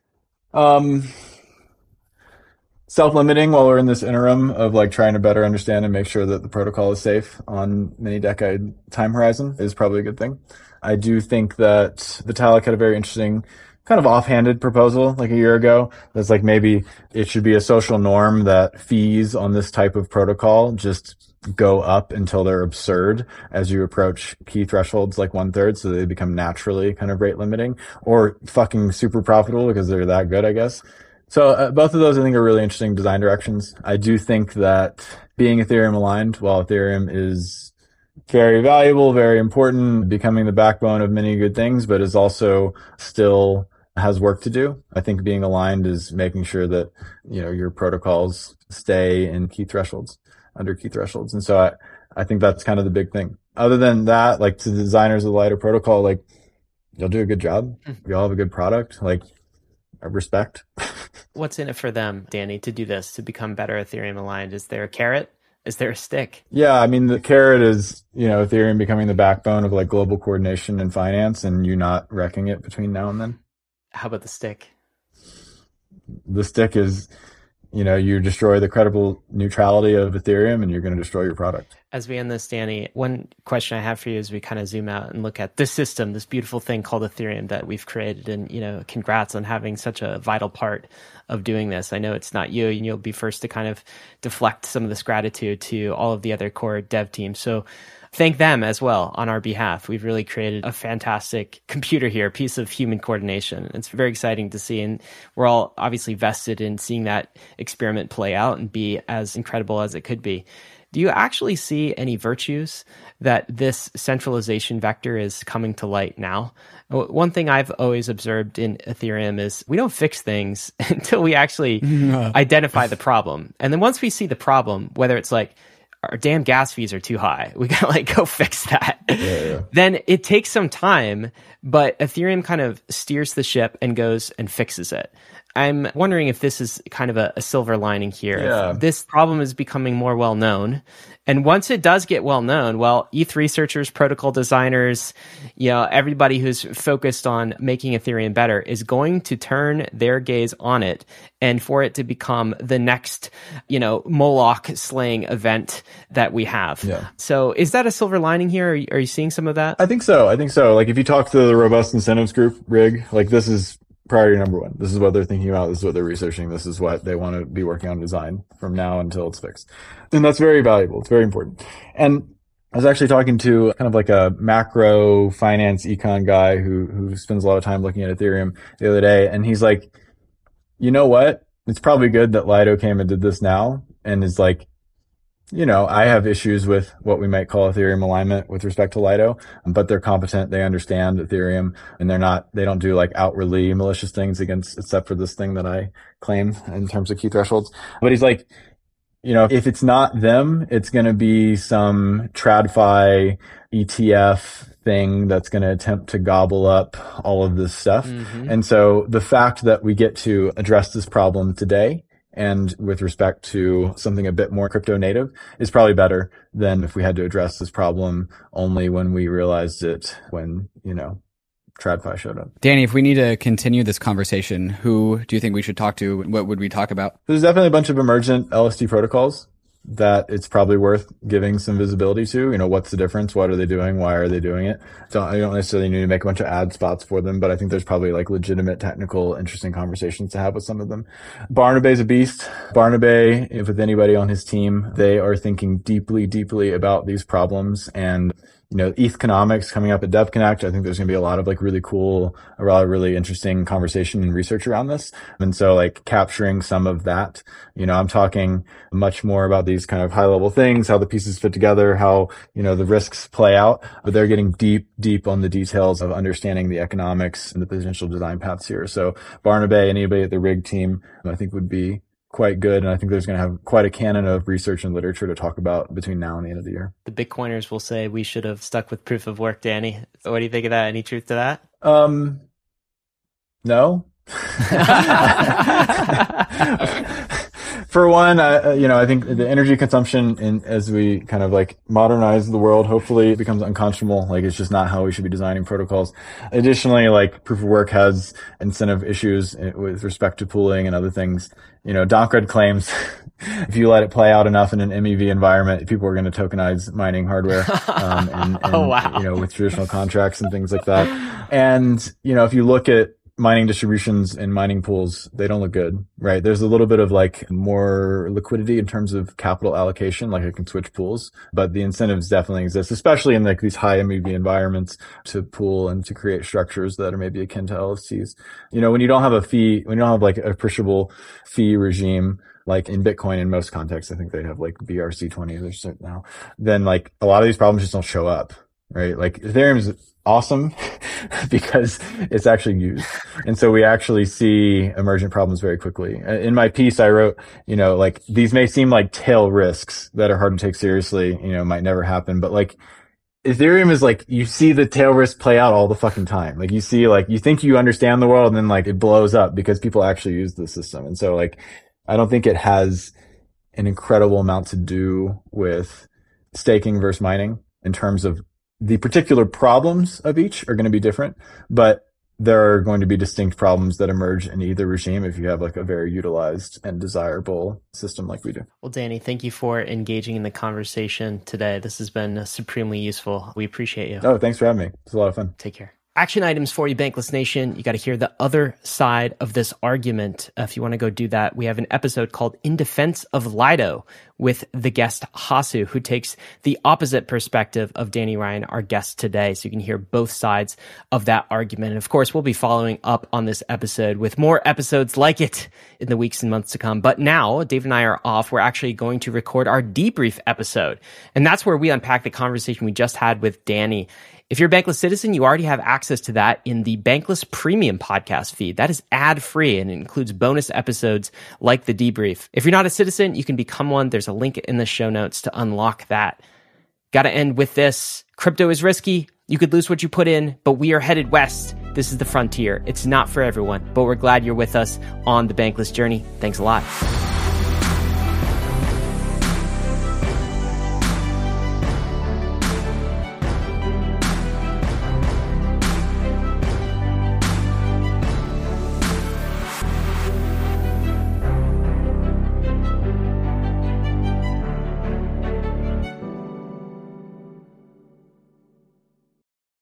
Self-limiting while we're in this interim of like trying to better understand and make sure that the protocol is safe on many decade time horizon is probably a good thing. I do think that Vitalik had a very interesting kind of offhanded proposal like a year ago. That's like maybe it should be a social norm that fees on this type of protocol just go up until they're absurd as you approach key thresholds like 1/3, so they become naturally kind of rate limiting or fucking super profitable because they're that good, I guess. So both of those I think are really interesting design directions. I do think that being Ethereum aligned, while Ethereum is very valuable, very important, becoming the backbone of many good things, but is also still has work to do. I think being aligned is making sure that, your protocols stay in key thresholds, under key thresholds. And so I think that's kind of the big thing. Other than that, like to the designers of the Lido protocol, like you'll do a good job. You all have a good product. Like I respect. What's in it for them, Danny, to do this, to become better Ethereum aligned? Is there a carrot? Is there a stick? Yeah, I mean, the carrot is, Ethereum becoming the backbone of like global coordination and finance and you not wrecking it between now and then. How about the stick? The stick is, you destroy the credible neutrality of Ethereum and you're going to destroy your product. As we end this, Danny, one question I have for you as we kind of zoom out and look at this system, this beautiful thing called Ethereum that we've created. And, congrats on having such a vital part of doing this. I know it's not you, and you'll be first to kind of deflect some of this gratitude to all of the other core dev teams. So thank them as well on our behalf. We've really created a fantastic computer here, a piece of human coordination. It's very exciting to see. And we're all obviously vested in seeing that experiment play out and be as incredible as it could be. Do you actually see any virtues that this centralization vector is coming to light now? One thing I've always observed in Ethereum is we don't fix things until we actually identify the problem. And then once we see the problem, whether it's like, our damn gas fees are too high, we gotta go fix that. Yeah. Then it takes some time, but Ethereum kind of steers the ship and goes and fixes it. I'm wondering if this is kind of a silver lining here. Yeah. This problem is becoming more well known. And once it does get well known, well, ETH researchers, protocol designers, everybody who's focused on making Ethereum better is going to turn their gaze on it, and for it to become the next, Moloch slaying event that we have. Yeah. So is that a silver lining here? Are you seeing some of that? I think so. Like if you talk to the robust incentives group, RIG, like this is priority number one. This is what they're thinking about. This is what they're researching. This is what they want to be working on design from now until it's fixed. And that's very valuable. It's very important. And I was actually talking to kind of like a macro finance econ guy who spends a lot of time looking at Ethereum the other day. And he's like, you know what? It's probably good that Lido came and did this now and is like, I have issues with what we might call Ethereum alignment with respect to Lido, but they're competent. They understand Ethereum and they don't do like outwardly malicious things except for this thing that I claim in terms of key thresholds. But he's like, if it's not them, it's going to be some TradFi ETF thing that's going to attempt to gobble up all of this stuff. Mm-hmm. And so the fact that we get to address this problem today and with respect to something a bit more crypto native is probably better than if we had to address this problem only when we realized it when, TradFi showed up. Danny, if we need to continue this conversation, who do you think we should talk to? What would we talk about? There's definitely a bunch of emergent LSD protocols that it's probably worth giving some visibility to. You know, what's the difference? What are they doing? Why are they doing it? So I don't necessarily need to make a bunch of ad spots for them, but I think there's probably like legitimate, technical, interesting conversations to have with some of them. Barnabé's a beast. Barnabé, if with anybody on his team, they are thinking deeply, deeply about these problems. And you know, ETHconomics coming up at DevConnect. I think there's going to be a lot of like really cool, a lot of really interesting conversation and research around this. And so like capturing some of that, you know, I'm talking much more about these kind of high level things, how the pieces fit together, how, you know, the risks play out, but they're getting deep, deep on the details of understanding the economics and the potential design paths here. So Barnabé, anybody at the Rig team, I think would be quite good. And I think there's going to have quite a canon of research and literature to talk about between now and the end of the year. The Bitcoiners will say we should have stuck with proof of work, Danny. What do you think of that? Any truth to that? No. For one, you know, I think the energy consumption as we kind of like modernize the world, hopefully it becomes unconscionable. Like it's just not how we should be designing protocols. Additionally, like proof of work has incentive issues with respect to pooling and other things. You know, Doncred claims if you let it play out enough in an MEV environment, people are going to tokenize mining hardware, and oh, wow. You know, with traditional contracts and things like that. And, you know, if you look at mining distributions and mining pools, they don't look good, right? There's a little bit of like more liquidity in terms of capital allocation, like I can switch pools, but the incentives definitely exist, especially in like these high MEV environments to pool and to create structures that are maybe akin to LFCs. You know, when you don't have a fee, when you don't have like a appreciable fee regime, like in Bitcoin in most contexts, I think they have like BRC20 or so now, then like a lot of these problems just don't show up, right? Like Ethereum is awesome because it's actually used. And so we actually see emergent problems very quickly. In my piece, I wrote, you know, like these may seem like tail risks that are hard to take seriously, you know, might never happen, but like Ethereum is like, you see the tail risk play out all the fucking time. Like you see, like you think you understand the world and then like it blows up because people actually use the system. And so like, I don't think it has an incredible amount to do with staking versus mining in terms of the particular problems of each are going to be different, but there are going to be distinct problems that emerge in either regime if you have like a very utilized and desirable system like we do. Well, Danny, thank you for engaging in the conversation today. This has been supremely useful. We appreciate you. Oh, thanks for having me. It's a lot of fun. Take care. Action items for you, Bankless Nation. You got to hear the other side of this argument. If you want to go do that, we have an episode called In Defense of Lido with the guest Hasu, who takes the opposite perspective of Danny Ryan, our guest today. So you can hear both sides of that argument. And of course, we'll be following up on this episode with more episodes like it in the weeks and months to come. But now, Dave and I are off. We're actually going to record our debrief episode. And that's where we unpack the conversation we just had with Danny. If you're a Bankless citizen, you already have access to that in the Bankless Premium podcast feed. That is ad-free and it includes bonus episodes like the debrief. If you're not a citizen, you can become one. There's a link in the show notes to unlock that. Got to end with this. Crypto is risky. You could lose what you put in, but we are headed west. This is the frontier. It's not for everyone, but we're glad you're with us on the Bankless journey. Thanks a lot.